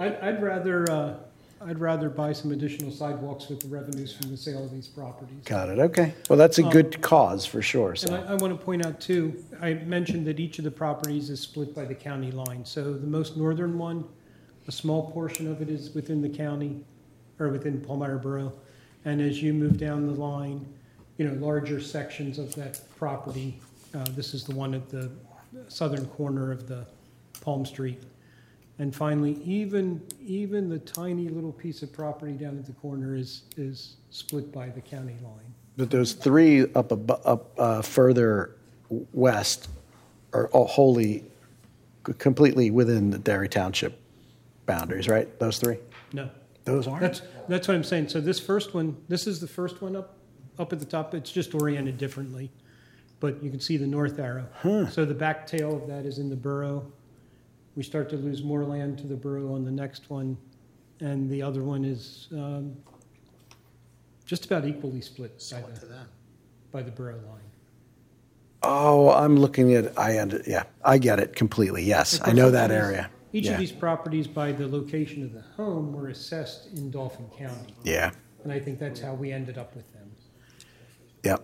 I'd rather buy some additional sidewalks with the revenues from the sale of these properties. Got it, okay. Well, that's a good cause for sure, And so. I want to point out too, I mentioned that each of the properties is split by the county line. So the most northern one, a small portion of it is within the county, or within Palmyra Borough. And as you move down the line, larger sections of that property, this is the one at the southern corner of the Palm Street. And finally, even the tiny little piece of property down at the corner is split by the county line. But those three up further west are all wholly, completely within the Derry Township boundaries, right? Those three? No. Those aren't? That's what I'm saying. So this first one, this is the first one up at the top. It's just oriented differently. But you can see the north arrow. So the back tail of that is in the borough. We start to lose more land to the borough on the next one. And the other one is just about equally split by the borough line. Oh, I'm looking at, I get it completely. Yes, I know that area. Each of these properties by the location of the home were assessed in Dauphin County. Yeah. And I think that's how we ended up with them. Yep.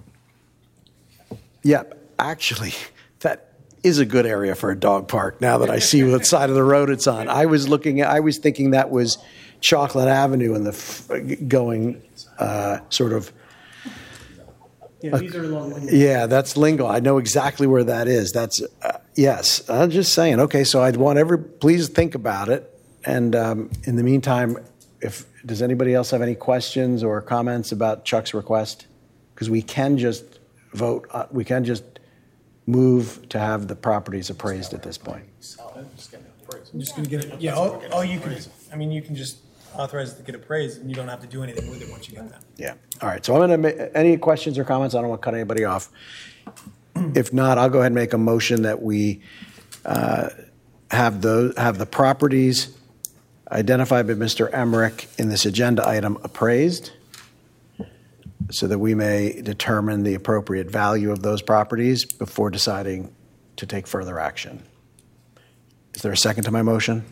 Yep. Actually, that is a good area for a dog park now that I see what side of the road it's on. I was thinking that was Chocolate Avenue and the going sort of. Yeah, these are along Lingo. Yeah, that's Lingo. I know exactly where that is. That's, yes. I'm just saying, okay, so I'd want please think about it. And in the meantime, does anybody else have any questions or comments about Chuck's request? Because we can just vote, we can just move to have the properties appraised at this point. I'm just going to get it. Yeah, all you can, you can just authorize it to get appraised, and you don't have to do anything with it once you get that. Yeah. All right. So I'm going to any questions or comments? I don't want to cut anybody off. If not, I'll go ahead and make a motion that we have the properties identified by Mr. Emmerich in this agenda item appraised, so that we may determine the appropriate value of those properties before deciding to take further action. Is there a second to my motion?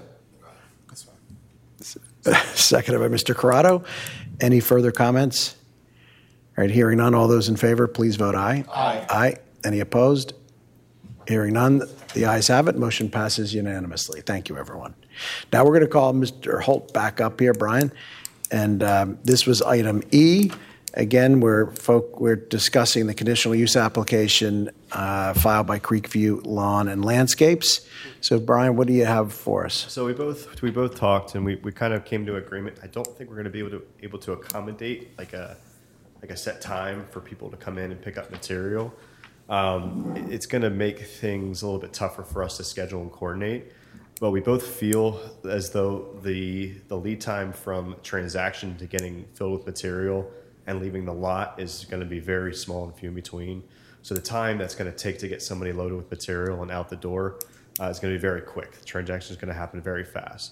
Seconded by Mr. Corrado. Any further comments? All right, hearing none, all those in favor, please vote aye. Aye. Aye. Any opposed? Hearing none, the ayes have it. Motion passes unanimously. Thank you, everyone. Now we're going to call Mr. Holt back up here, Brian. And this was item E. Again, we're discussing the conditional use application filed by Creekview Lawn and Landscapes. So, Brian, what do you have for us? So we both talked, and we kind of came to agreement. I don't think we're going to be able to accommodate like a set time for people to come in and pick up material. It's going to make things a little bit tougher for us to schedule and coordinate. But we both feel as though the lead time from transaction to getting filled with material and leaving the lot is going to be very small and few in between. So the time that's going to take to get somebody loaded with material and out the door is going to be very quick. The transaction is going to happen very fast.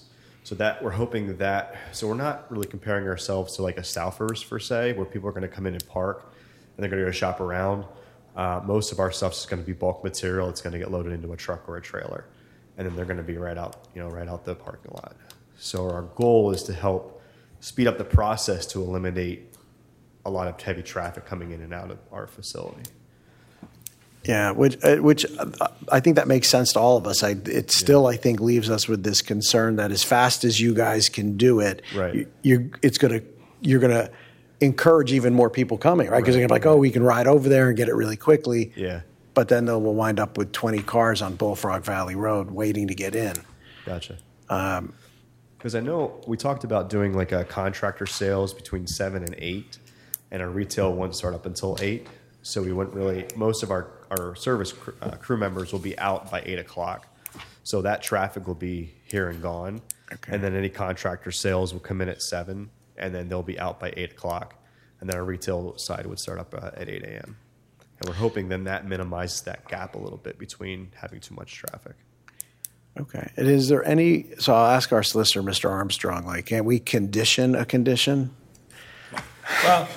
So that we're hoping that, so we're not really comparing ourselves to like a Southers per se, where people are going to come in and park and they're going to go shop around. Most of our stuff is going to be bulk material. It's going to get loaded into a truck or a trailer, and then they're going to be right out the parking lot. So our goal is to help speed up the process to eliminate a lot of heavy traffic coming in and out of our facility. Yeah, which I think that makes sense to all of us. It still, I think, leaves us with this concern that as fast as you guys can do it, right. you're gonna encourage even more people coming, right? Because they're gonna be like, oh, we can ride over there and get it really quickly. Yeah. But then they'll wind up with 20 cars on Bullfrog Valley Road waiting to get in. Gotcha. Because I know we talked about doing like a contractor sales between 7 and 8, and our retail won't start up until 8. So we wouldn't really, most of our service crew members will be out by 8 o'clock. So that traffic will be here and gone. Okay. And then any contractor sales will come in at 7, and then they'll be out by 8 o'clock. And then our retail side would start up at 8 a.m. And we're hoping then that minimizes that gap a little bit between having too much traffic. Okay. And is there any, so I'll ask our solicitor, Mr. Armstrong, like, can we condition a condition? Well,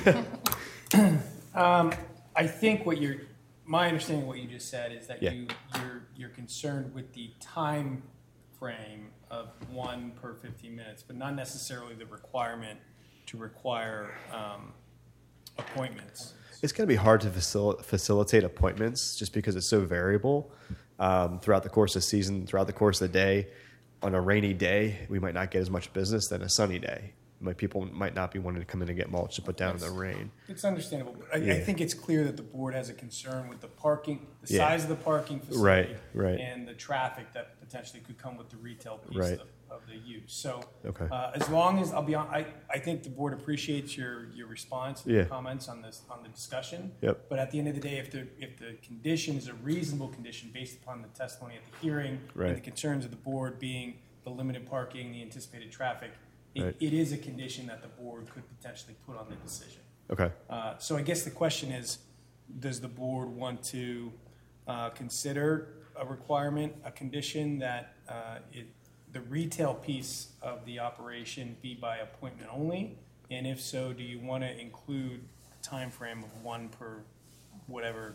I think my understanding of what you just said is that you're concerned with the time frame of 1 per 15 minutes, but not necessarily the requirement to require appointments. It's going to be hard to facilitate appointments just because it's so variable throughout the course of the season, throughout the course of the day. On a rainy day, we might not get as much business than a sunny day. People might not be wanting to come in and get mulch to put down in the rain. It's understandable. But I think it's clear that the board has a concern with the parking, the size of the parking facility, right. and the traffic that potentially could come with the retail piece of the use. So as long as, I'll be honest, I think the board appreciates your response and your comments on the discussion. Yep. But at the end of the day, if the condition is a reasonable condition based upon the testimony at the hearing and the concerns of the board being the limited parking, the anticipated traffic, it is a condition that the board could potentially put on the decision. Okay. So I guess the question is, does the board want to consider a requirement, a condition that the retail piece of the operation be by appointment only? And if so, do you want to include a time frame of 1 per whatever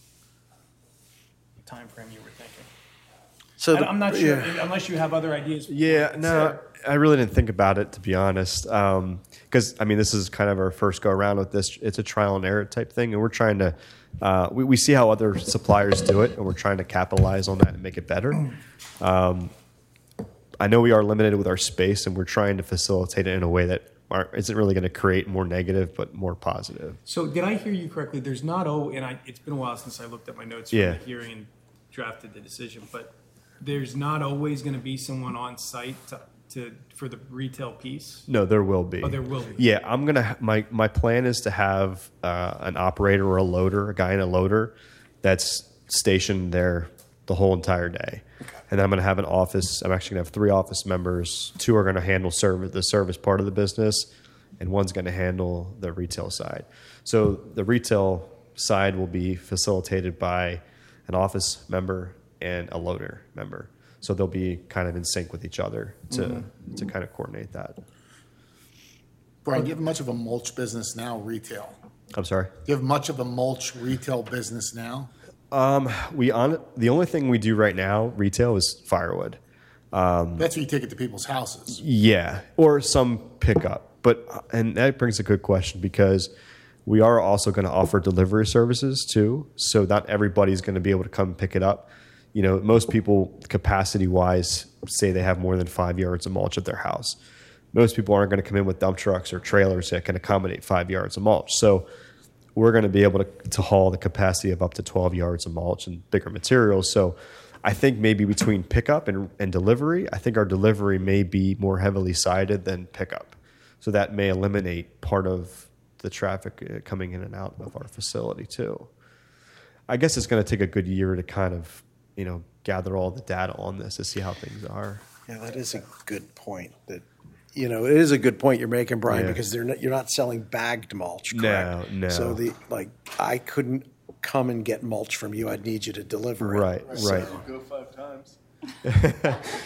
time frame you were thinking? So I'm not sure, unless you have other ideas. Yeah, no, I really didn't think about it, to be honest. Because, this is kind of our first go around with this. It's a trial and error type thing, and we're trying to, we see how other suppliers do it, and we're trying to capitalize on that and make it better. I know we are limited with our space, and we're trying to facilitate it in a way that isn't really going to create more negative, but more positive. So did I hear you correctly? There's not, it's been a while since I looked at my notes from the hearing and drafted the decision, but there's not always going to be someone on site for the retail piece? No, there will be. Oh, there will be. Yeah, I'm gonna. My plan is to have an operator or a guy in a loader, that's stationed there the whole entire day. Okay. And then I'm going to have an office. I'm actually going to have 3 office members. 2 are going to handle the service part of the business, and 1's going to handle the retail side. So the retail side will be facilitated by an office member and a loader member. So they'll be kind of in sync with each other to kind of coordinate that. Brian, do you have much of a mulch business now, retail? I'm sorry? Do you have much of a mulch retail business now? The only thing we do right now, retail, is firewood. That's where you take it to people's houses. Yeah, or some pickup. And that brings a good question, because we are also going to offer delivery services too. So not everybody's going to be able to come pick it up. Most people, capacity-wise, say they have more than 5 yards of mulch at their house. Most people aren't going to come in with dump trucks or trailers that can accommodate 5 yards of mulch. So we're going to be able to haul the capacity of up to 12 yards of mulch and bigger materials. So I think maybe between pickup and delivery, I think our delivery may be more heavily sided than pickup. So that may eliminate part of the traffic coming in and out of our facility too. I guess it's going to take a good year to kind of gather all the data on this to see how things are. Yeah, that is a good point. It is a good point you're making, Brian, because you're not selling bagged mulch, correct? No. So I couldn't come and get mulch from you. I'd need you to deliver it. Right. Go 5 times.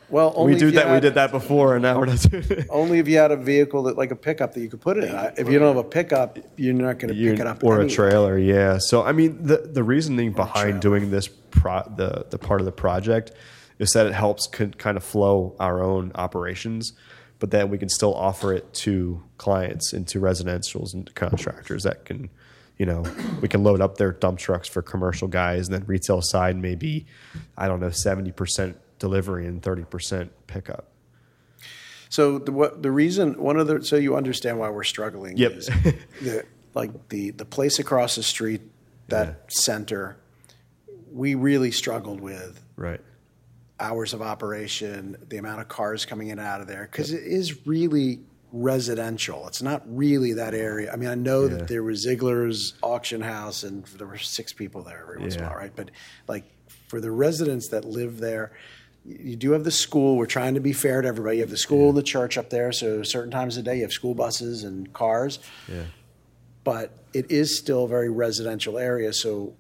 Well, only we do if you that. We had- did that before, and now we're not doing it. Only if you had a vehicle that, like a pickup, that you could put it in. If you don't have a pickup, you're not going to pick it up. Or anyway. a trailer, yeah. So I mean, the reasoning behind doing this the part of the project is that it helps kind of flow our own operations, but then we can still offer it to clients and to residentials and to contractors that can, we can load up their dump trucks for commercial guys, and then retail side maybe, I don't know, 70% delivery and 30% pickup. So the reason, so you understand why we're struggling. Yep. Is the place across the street, that center, we really struggled with. Right. Hours of operation, the amount of cars coming in and out of there, because it is really residential. It's not really that area. I mean, I know that there was Ziegler's auction house and there were 6 people there every once in a while, right? But like for the residents that live there, you do have the school. We're trying to be fair to everybody. You have the school and the church up there, so certain times of the day you have school buses and cars. Yeah. But it is still a very residential area, so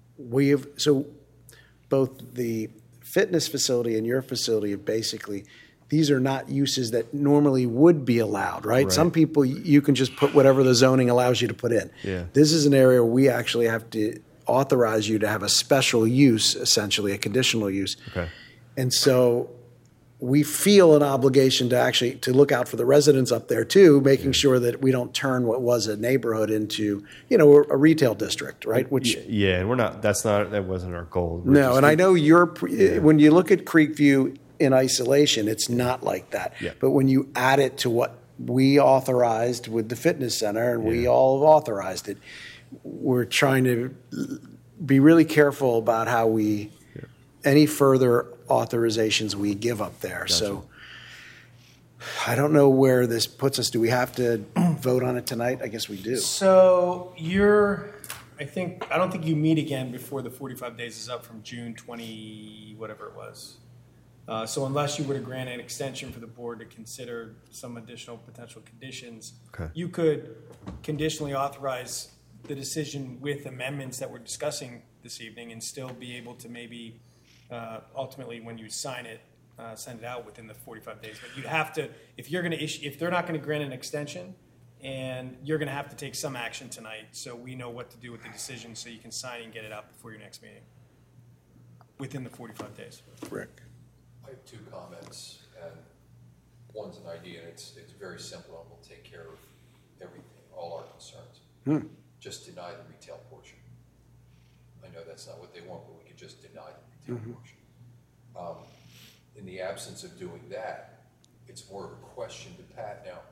both the fitness facility and your facility have basically, these are not uses that normally would be allowed, right? Some people, you can just put whatever the zoning allows you to put in. Yeah. This is an area where we actually have to authorize you to have a special use, essentially a conditional use. Okay. And so we feel an obligation to look out for the residents up there too, making sure that we don't turn what was a neighborhood into, a retail district, right? Which and that wasn't our goal. No, and I know when you look at Creekview in isolation, it's not like that. Yeah. But when you add it to what we authorized with the fitness center, and we all have authorized it, we're trying to be really careful about how any further authorizations we give up there. Gotcha. So I don't know where this puts us. Do we have to vote on it tonight? I guess we do. So I don't think you meet again before the 45 days is up from June 20, whatever it was. So unless you were to grant an extension for the board to consider some additional potential conditions, you could conditionally authorize the decision with amendments that we're discussing this evening and still be able to maybe ultimately, when you sign it, send it out within the 45 days. But you'd have to, if they're not going to grant an extension, and you're going to have to take some action tonight, so we know what to do with the decision, so you can sign and get it out before your next meeting, within the 45 days. Rick, I have 2 comments, and one's an idea, and it's very simple, and we'll take care of everything, all our concerns. Just deny the retail portion. I know that's not what they want, but we could just deny the retail portion. In the absence of doing that, it's more of a question to Pat now.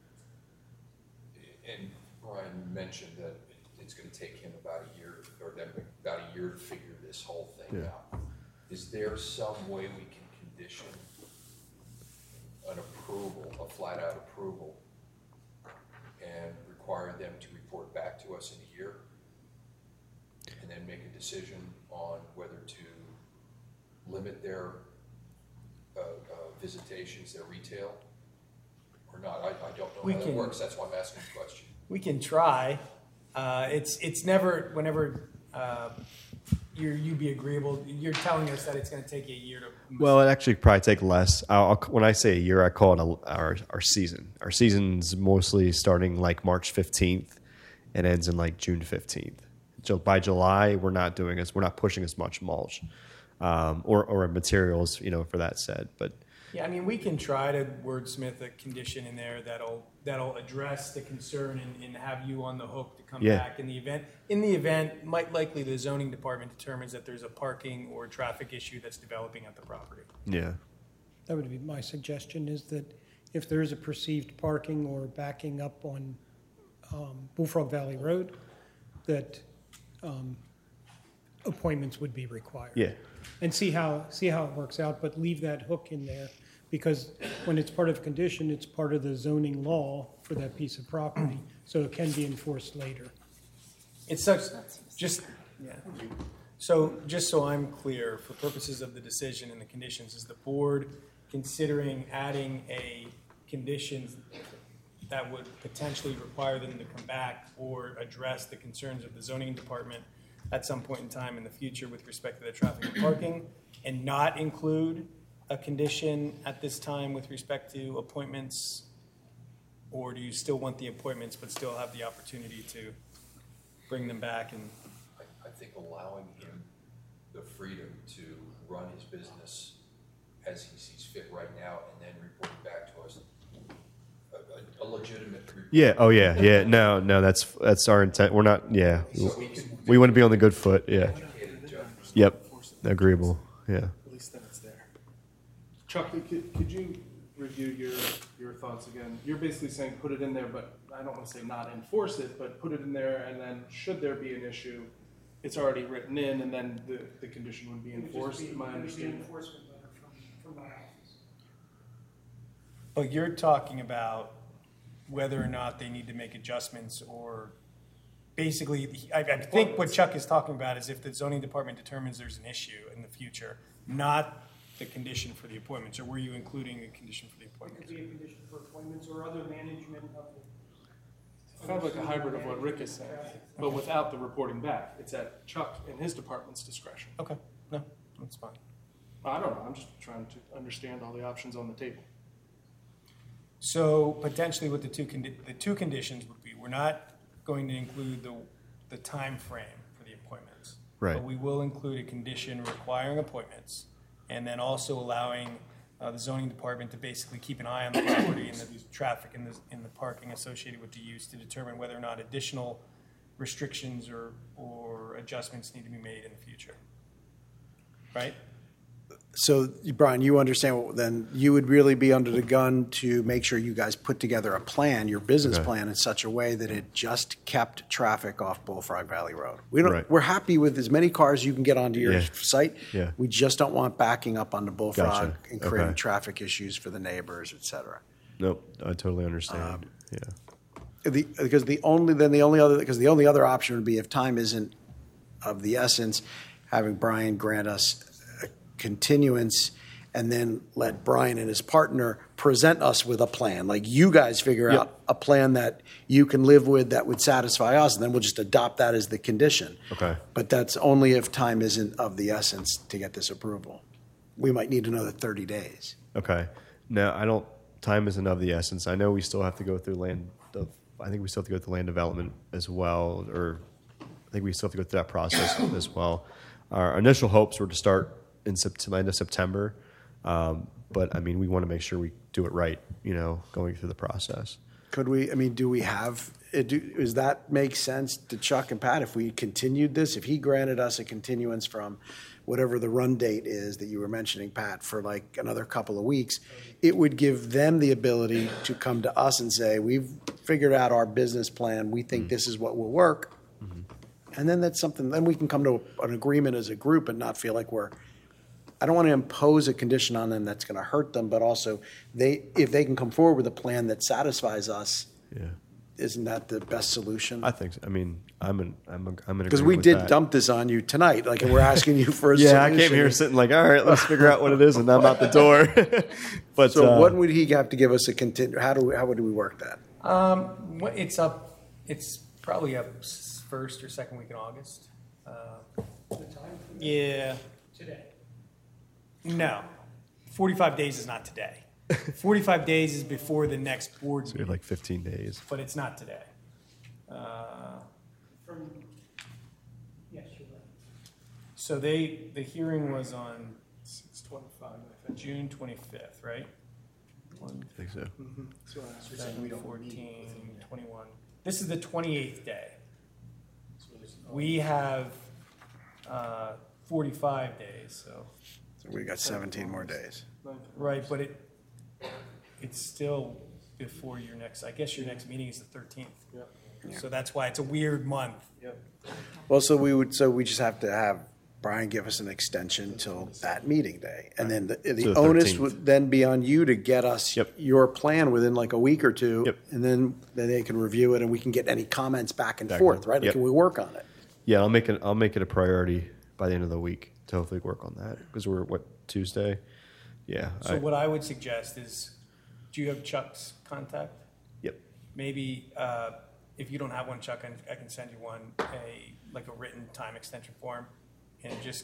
And Brian mentioned that it's going to take him about a year, or them about a year to figure this whole thing out. Is there some way we can condition an approval, a flat-out approval, and require them to report back to us in a year, and then make a decision on whether to limit their visitations, their retail, or not? I don't know how that works. That's why I'm asking the question. We can try. It's never, whenever you be agreeable, you're telling us that it's going to take you a year to... Well, it actually probably take less. When I say a year, I call it our season. Our season's mostly starting like March 15th and ends in like June 15th. So by July, we're not pushing as much mulch or materials, for that said. But yeah, I mean, we can try to wordsmith a condition in there that'll address the concern and have you on the hook to come back in the event. In the event, might likely the zoning department determines that there's a parking or traffic issue that's developing at the property. Yeah. That would be my suggestion, is that if there is a perceived parking or backing up on Bullfrog Valley Road, that appointments would be required. Yeah. And see how it works out, but leave that hook in there, because when it's part of condition, it's part of the zoning law for that piece of property, so it can be enforced later. It's such, So just so I'm clear, for purposes of the decision and the conditions, is the board considering adding a condition that would potentially require them to come back or address the concerns of the zoning department at some point in time in the future with respect to the traffic and parking, and not include a condition at this time with respect to appointments? Or do you still want the appointments but still have the opportunity to bring them back? And I think allowing him the freedom to run his business as he sees fit right now and then reporting back to us a legitimate report. Yeah. Oh, yeah. Yeah. No, that's our intent. We're not. Yeah. We want to be on the good foot. Yeah. Yep. Agreeable. Yeah. At least then it's there. Chuck, could you review your thoughts again? You're basically saying put it in there, but I don't want to say not enforce it, but put it in there, and then should there be an issue, it's already written in, and then the condition would be enforced. Am I understanding? Enforcement letter from my office. But you're talking about whether or not they need to make adjustments, or basically, I think what Chuck is talking about is if the zoning department determines there's an issue in the future, not the condition for the appointments, or were you including a condition for the It appointments? could be a condition for appointments or other management of the. Kind of like a hybrid of what Rick is saying, but without the reporting back. It's at Chuck and his department's discretion. Okay, no, that's fine. I don't know. I'm just trying to understand all the options on the table. So potentially what the two conditions would be, we're not going to include the time frame for the appointments. Right. But we will include a condition requiring appointments, and then also allowing the zoning department to basically keep an eye on the property and the traffic and the parking associated with the use to determine whether or not additional restrictions or adjustments need to be made in the future. Right? So, Brian, you understand, then you would really be under the gun to make sure you guys put together a plan, your business plan, in such a way that it just kept traffic off Bullfrog Valley Road. We're happy with as many cars you can get onto your site. Yeah. We just don't want backing up onto Bullfrog Gotcha. and creating traffic issues for the neighbors, et cetera. Nope. I totally understand. Because the only other option would be, if time isn't of the essence, having Brian grant us a continuance and then let Brian and his partner present us with a plan. Like, you guys figure out a plan that you can live with that would satisfy us, and then we'll just adopt that as the condition. Okay. But that's only if time isn't of the essence to get this approval. We might need another 30 days. Okay. No, time isn't of the essence. I know we still have to go through I think we still have to go through land development as well, or I think we still have to go through that process as well. Our initial hopes were to start in end of September, but I mean, we want to make sure we do it right, going through the process. Could we, do we have, does that make sense to Chuck and Pat if we continued this? If he granted us a continuance from whatever the run date is that you were mentioning, Pat, for like another couple of weeks, it would give them the ability to come to us and say, we've figured out our business plan. We think this is what will work. And then that's something, then we can come to an agreement as a group and not feel like I don't want to impose a condition on them that's going to hurt them, but also if they can come forward with a plan that satisfies us, isn't that the best solution? I think so. I mean, I'm in because we did dump this on you tonight, and we're asking you for a solution. I came here sitting like, all right, let's figure out what it is, and I'm out the door. But so, what would he have to give us a continue? How would we work that? It's probably up first or second week in August. The time? Yeah. Today. No, 45 days is not today. 45 days is before the next board So we meeting, have like 15 days. but it's not today. Yes, you're right. So the hearing was on 6/25, I think. June 25th, right? I think so. So I asked you. 7, 14, 21. This is the 28th day. We have 45 days, so. So we got 17 more days. Right, but it's still before your next, I guess your next meeting is the 13th. Yep. So that's why it's a weird month. Yep. Well, so we just have to have Brian give us an extension till that meeting day, and then the onus 13th. would then be on you to get us your plan within like a week or two, Yep. and then they can review it, and we can get any comments back and forth, right? Yep. Can we work on it? Yeah, I'll make it a priority by the end of the week to hopefully work on that, because we're Tuesday. Yeah. So what I would suggest is, do you have Chuck's contact? Yep. Maybe if you don't have one, Chuck, I can send you one, like a written time extension form, and just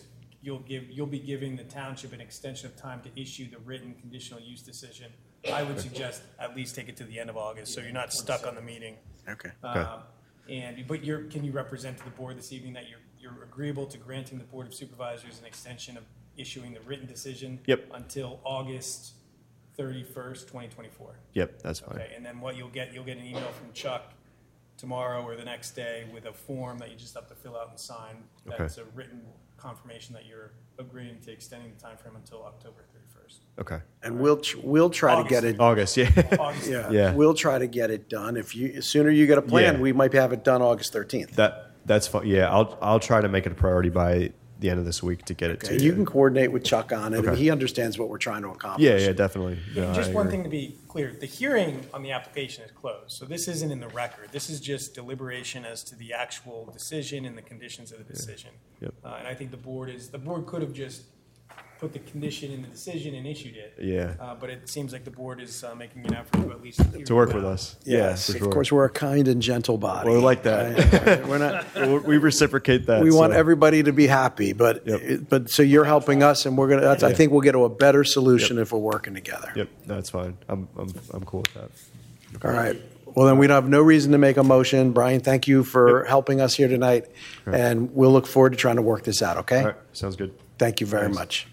you'll be giving the township an extension of time to issue the written conditional use decision. I would suggest at least take it to the end of August, so you're not stuck on the meeting. Okay. But can you represent to the board this evening that you're agreeable to granting the Board of Supervisors an extension of issuing the written decision until August 31st, 2024? Yep, that's fine. Okay, and then what you'll get an email from Chuck tomorrow or the next day with a form that you just have to fill out and sign. That's a written confirmation that you're agreeing to extending the time frame until October 31st. Okay. And we'll try to get it. August, yeah. August. Yeah. We'll try to get it done. If you sooner you get a plan, we might have it done August 13th. That's fine. Yeah, I'll try to make it a priority by the end of this week to get it to you. You can coordinate with Chuck on it. Okay. He understands what we're trying to accomplish. Yeah, definitely. No, Just one thing to be clear, the hearing on the application is closed, so this isn't in the record. This is just deliberation as to the actual decision and the conditions of the decision. Yep. And I think the board could have just put the condition in the decision and issued it. Yeah. But it seems like the board is making an effort to at least to work with us. Yes, for sure. Of course, we're a kind and gentle body. Well, we like that. We're not. We reciprocate that. We want everybody to be happy, but so you're helping us, and we're gonna. I think we'll get to a better solution if we're working together. Yep, that's fine. I'm cool with that. All right. Well, then we have no reason to make a motion. Brian, thank you for helping us here tonight, and we'll look forward to trying to work this out. Okay. All right. Sounds good. Thank you very much.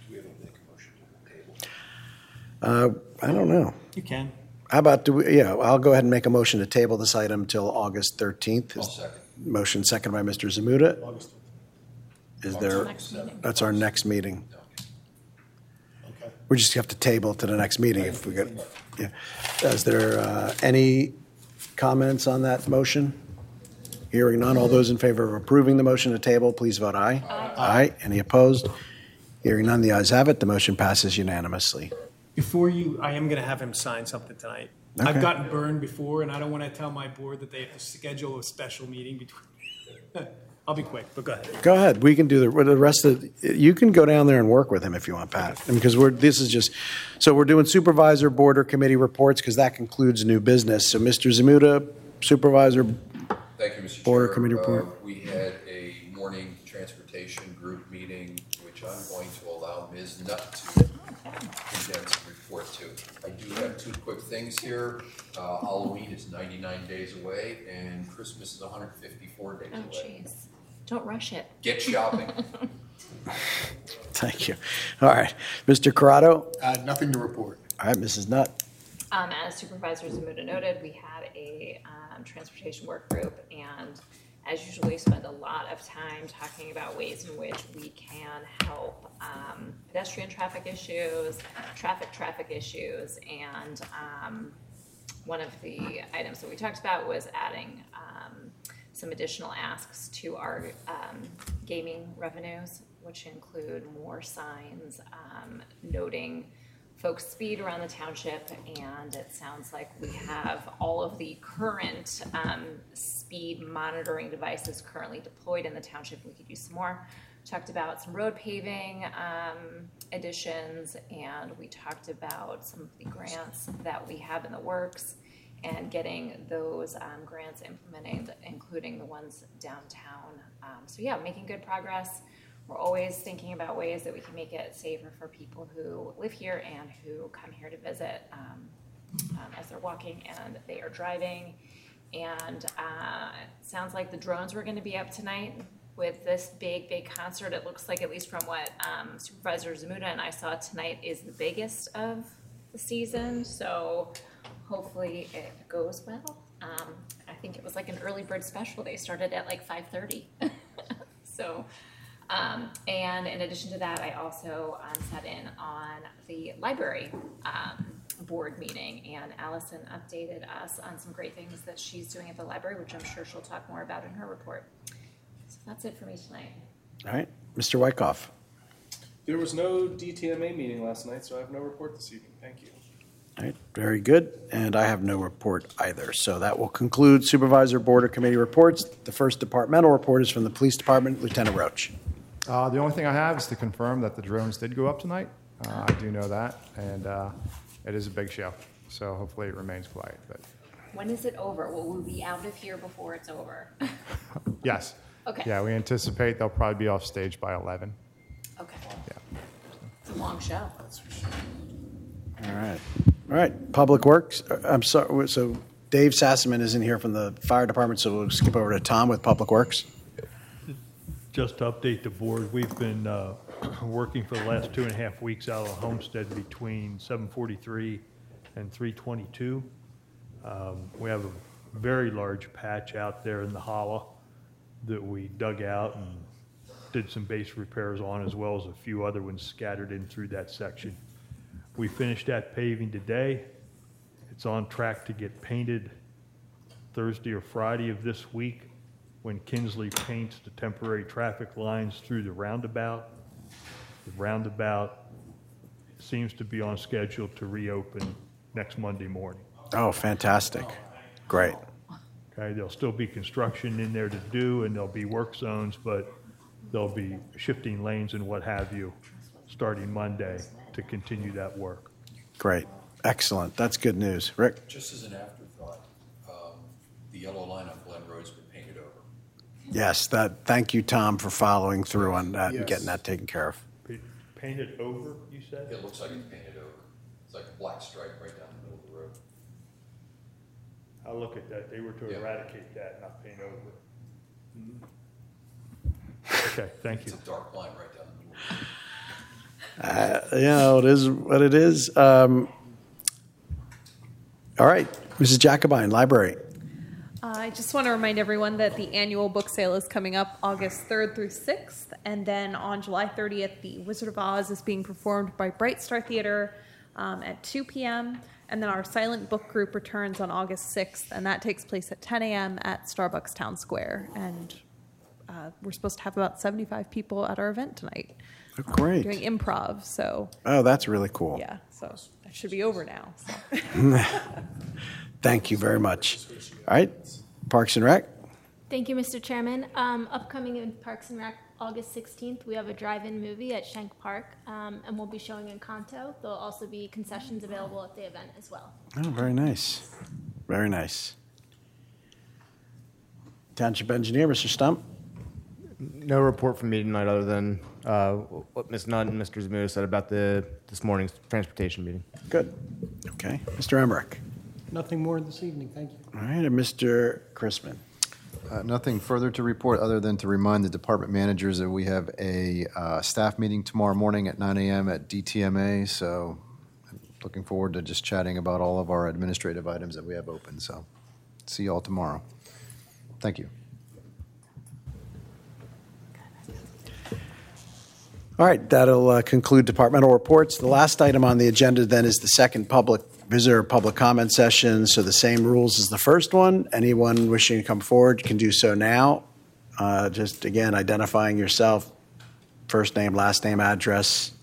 I don't know. You can. How about I'll go ahead and make a motion to table this item till August 13th. I'll second. Motion second by Mr. Zamuda. Is there? Next meeting. That's our next meeting. Okay. We just have to table to the next meeting if we get. Yeah. Is there any comments on that motion? Hearing none. All those in favor of approving the motion to table, please vote aye. Aye. Any opposed? Hearing none. The ayes have it. The motion passes unanimously. I am going to have him sign something tonight. Okay. I've gotten burned before, and I don't want to tell my board that they have to schedule a special meeting between. I'll be quick, but go ahead. Go ahead. We can do the rest of. You can go down there and work with him if you want, Pat. Because we're doing supervisor, board, or committee reports because that concludes new business. So, Mr. Zamuda, supervisor. Thank you, Mr. Board or Chair. committee report. We had a morning transportation group meeting, which I'm going to allow Ms. Nutt to condense and report to. I do have two quick things here. Halloween is 99 days away, and Christmas is 154 days away. Oh, jeez. Don't rush it. Get shopping. Thank you. All right. Mr. Corrado? Nothing to report. All right, Mrs. Nutt? As Supervisor Zamuda noted, we had a transportation work group, and as usual, we spend a lot of time talking about ways in which we can help pedestrian traffic issues, traffic issues, and one of the items that we talked about was adding some additional asks to our gaming revenues, which include more signs noting folks' speed around the township, and it sounds like we have all of the current speed monitoring devices currently deployed in the township. We could use some more. Talked about some road paving additions, and we talked about some of the grants that we have in the works and getting those grants implemented, including the ones downtown. So yeah, making good progress. We're always thinking about ways that we can make it safer for people who live here and who come here to visit as they're walking and they are driving. And it sounds like the drones were going to be up tonight with this big concert. It looks like, at least from what Supervisor Zamuda and I saw tonight, is the biggest of the season. So hopefully it goes well. I think it was like an early bird special. They started at like 5:30. So. And in addition to that, I also sat in on the library board meeting, and Allison updated us on some great things that she's doing at the library, which I'm sure she'll talk more about in her report. So that's it for me tonight. All right. Mr. Wyckoff? There was no DTMA meeting last night, so I have no report this evening. Thank you. All right. Very good. And I have no report either. So that will conclude Supervisor, Board, or Committee reports. The first departmental report is from the Police Department. Lieutenant Roach. The only thing I have is to confirm that the drones did go up tonight. I do know that, and it is a big show, so hopefully it remains quiet. But When is it over? Will we be out of here before it's over? yes. Okay. Yeah, we anticipate they'll probably be off stage by 11. Okay. It's a long show. All right. All right. Public Works. I'm sorry. So Dave Sassaman isn't here from the fire department, so we'll skip over to Tom with Public Works. Just to update the board, we've been working for the last 2.5 weeks out of Homestead between 743 and 322. We have a very large patch out there in the hollow that we dug out and did some base repairs on, as well as a few other ones scattered in through that section. We finished that paving today. It's on track to get painted Thursday or Friday of this week, when Kinsley paints the temporary traffic lines through the roundabout. The roundabout seems to be on schedule to reopen next Monday morning. Oh, fantastic. Great. Okay, there'll still be construction in there to do, and there'll be work zones, but there'll be shifting lanes and what have you starting Monday to continue that work. Great. Excellent. That's good news. Rick? Just as an afterthought, the yellow line on Glen Road's been painted over. Yes. Thank you, Tom, for following through on that and Yes. getting that taken care of. Painted over, you said? It looks like it's painted over. It's like a black stripe right down the middle of the road. I'll look at that. They were to eradicate that, not paint over. Okay, thank you. It's a dark line right down the middle. It is what it is. All right. Mrs. Jacobine, Library. I just want to remind everyone that the annual book sale is coming up August 3rd through 6th. And then on July 30th, The Wizard of Oz is being performed by Bright Star Theater at 2 p.m. And then our silent book group returns on August 6th, and that takes place at 10 a.m. at Starbucks Town Square. And we're supposed to have about 75 people at our event tonight. Oh, great. Doing improv, so. Oh, that's really cool. Yeah, so that should be over now. So. Thank you very much. All right. Parks and Rec. Thank you, Mr. Chairman. Upcoming in Parks and Rec, August 16th, we have a drive-in movie at Schenck Park, and we'll be showing in Kanto. There'll also be concessions available at the event as well. Oh, very nice. Very nice. Township Engineer, Mr. Stump. No report from me tonight other than what Ms. Nutt and Mr. Zamuda said about this morning's transportation meeting. Good. Okay. Mr. Emmerich. Nothing more this evening, thank you. All right. And Mr. Chrisman. Nothing further to report other than to remind the department managers that we have a staff meeting tomorrow morning at 9 a.m. at DTMA. So I'm looking forward to just chatting about all of our administrative items that we have open. So see you all tomorrow. Thank you. All right. That'll conclude departmental reports. The last item on the agenda then is the second visitor public comment session. So the same rules as the first one. Anyone wishing to come forward can do so now. Just again, identifying yourself, first name, last name, address.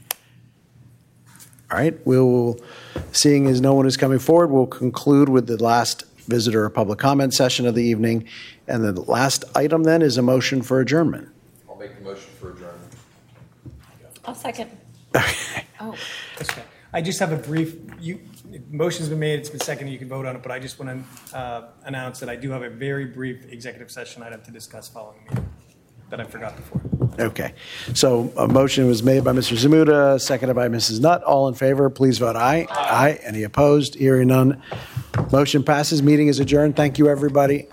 All right. Seeing as no one is coming forward, we'll conclude with the last visitor public comment session of the evening. And the last item then is a motion for adjournment. I'll make the motion for adjournment. I'll second. Oh. Okay. I just have a brief, motion's been made, it's been seconded, you can vote on it, but I just want to announce that I do have a very brief executive session item to discuss following the meeting that I forgot before. Okay. So a motion was made by Mr. Zamuda, seconded by Mrs. Nutt. All in favor, please vote aye. Aye. Any opposed? Hearing none. Motion passes. Meeting is adjourned. Thank you, everybody.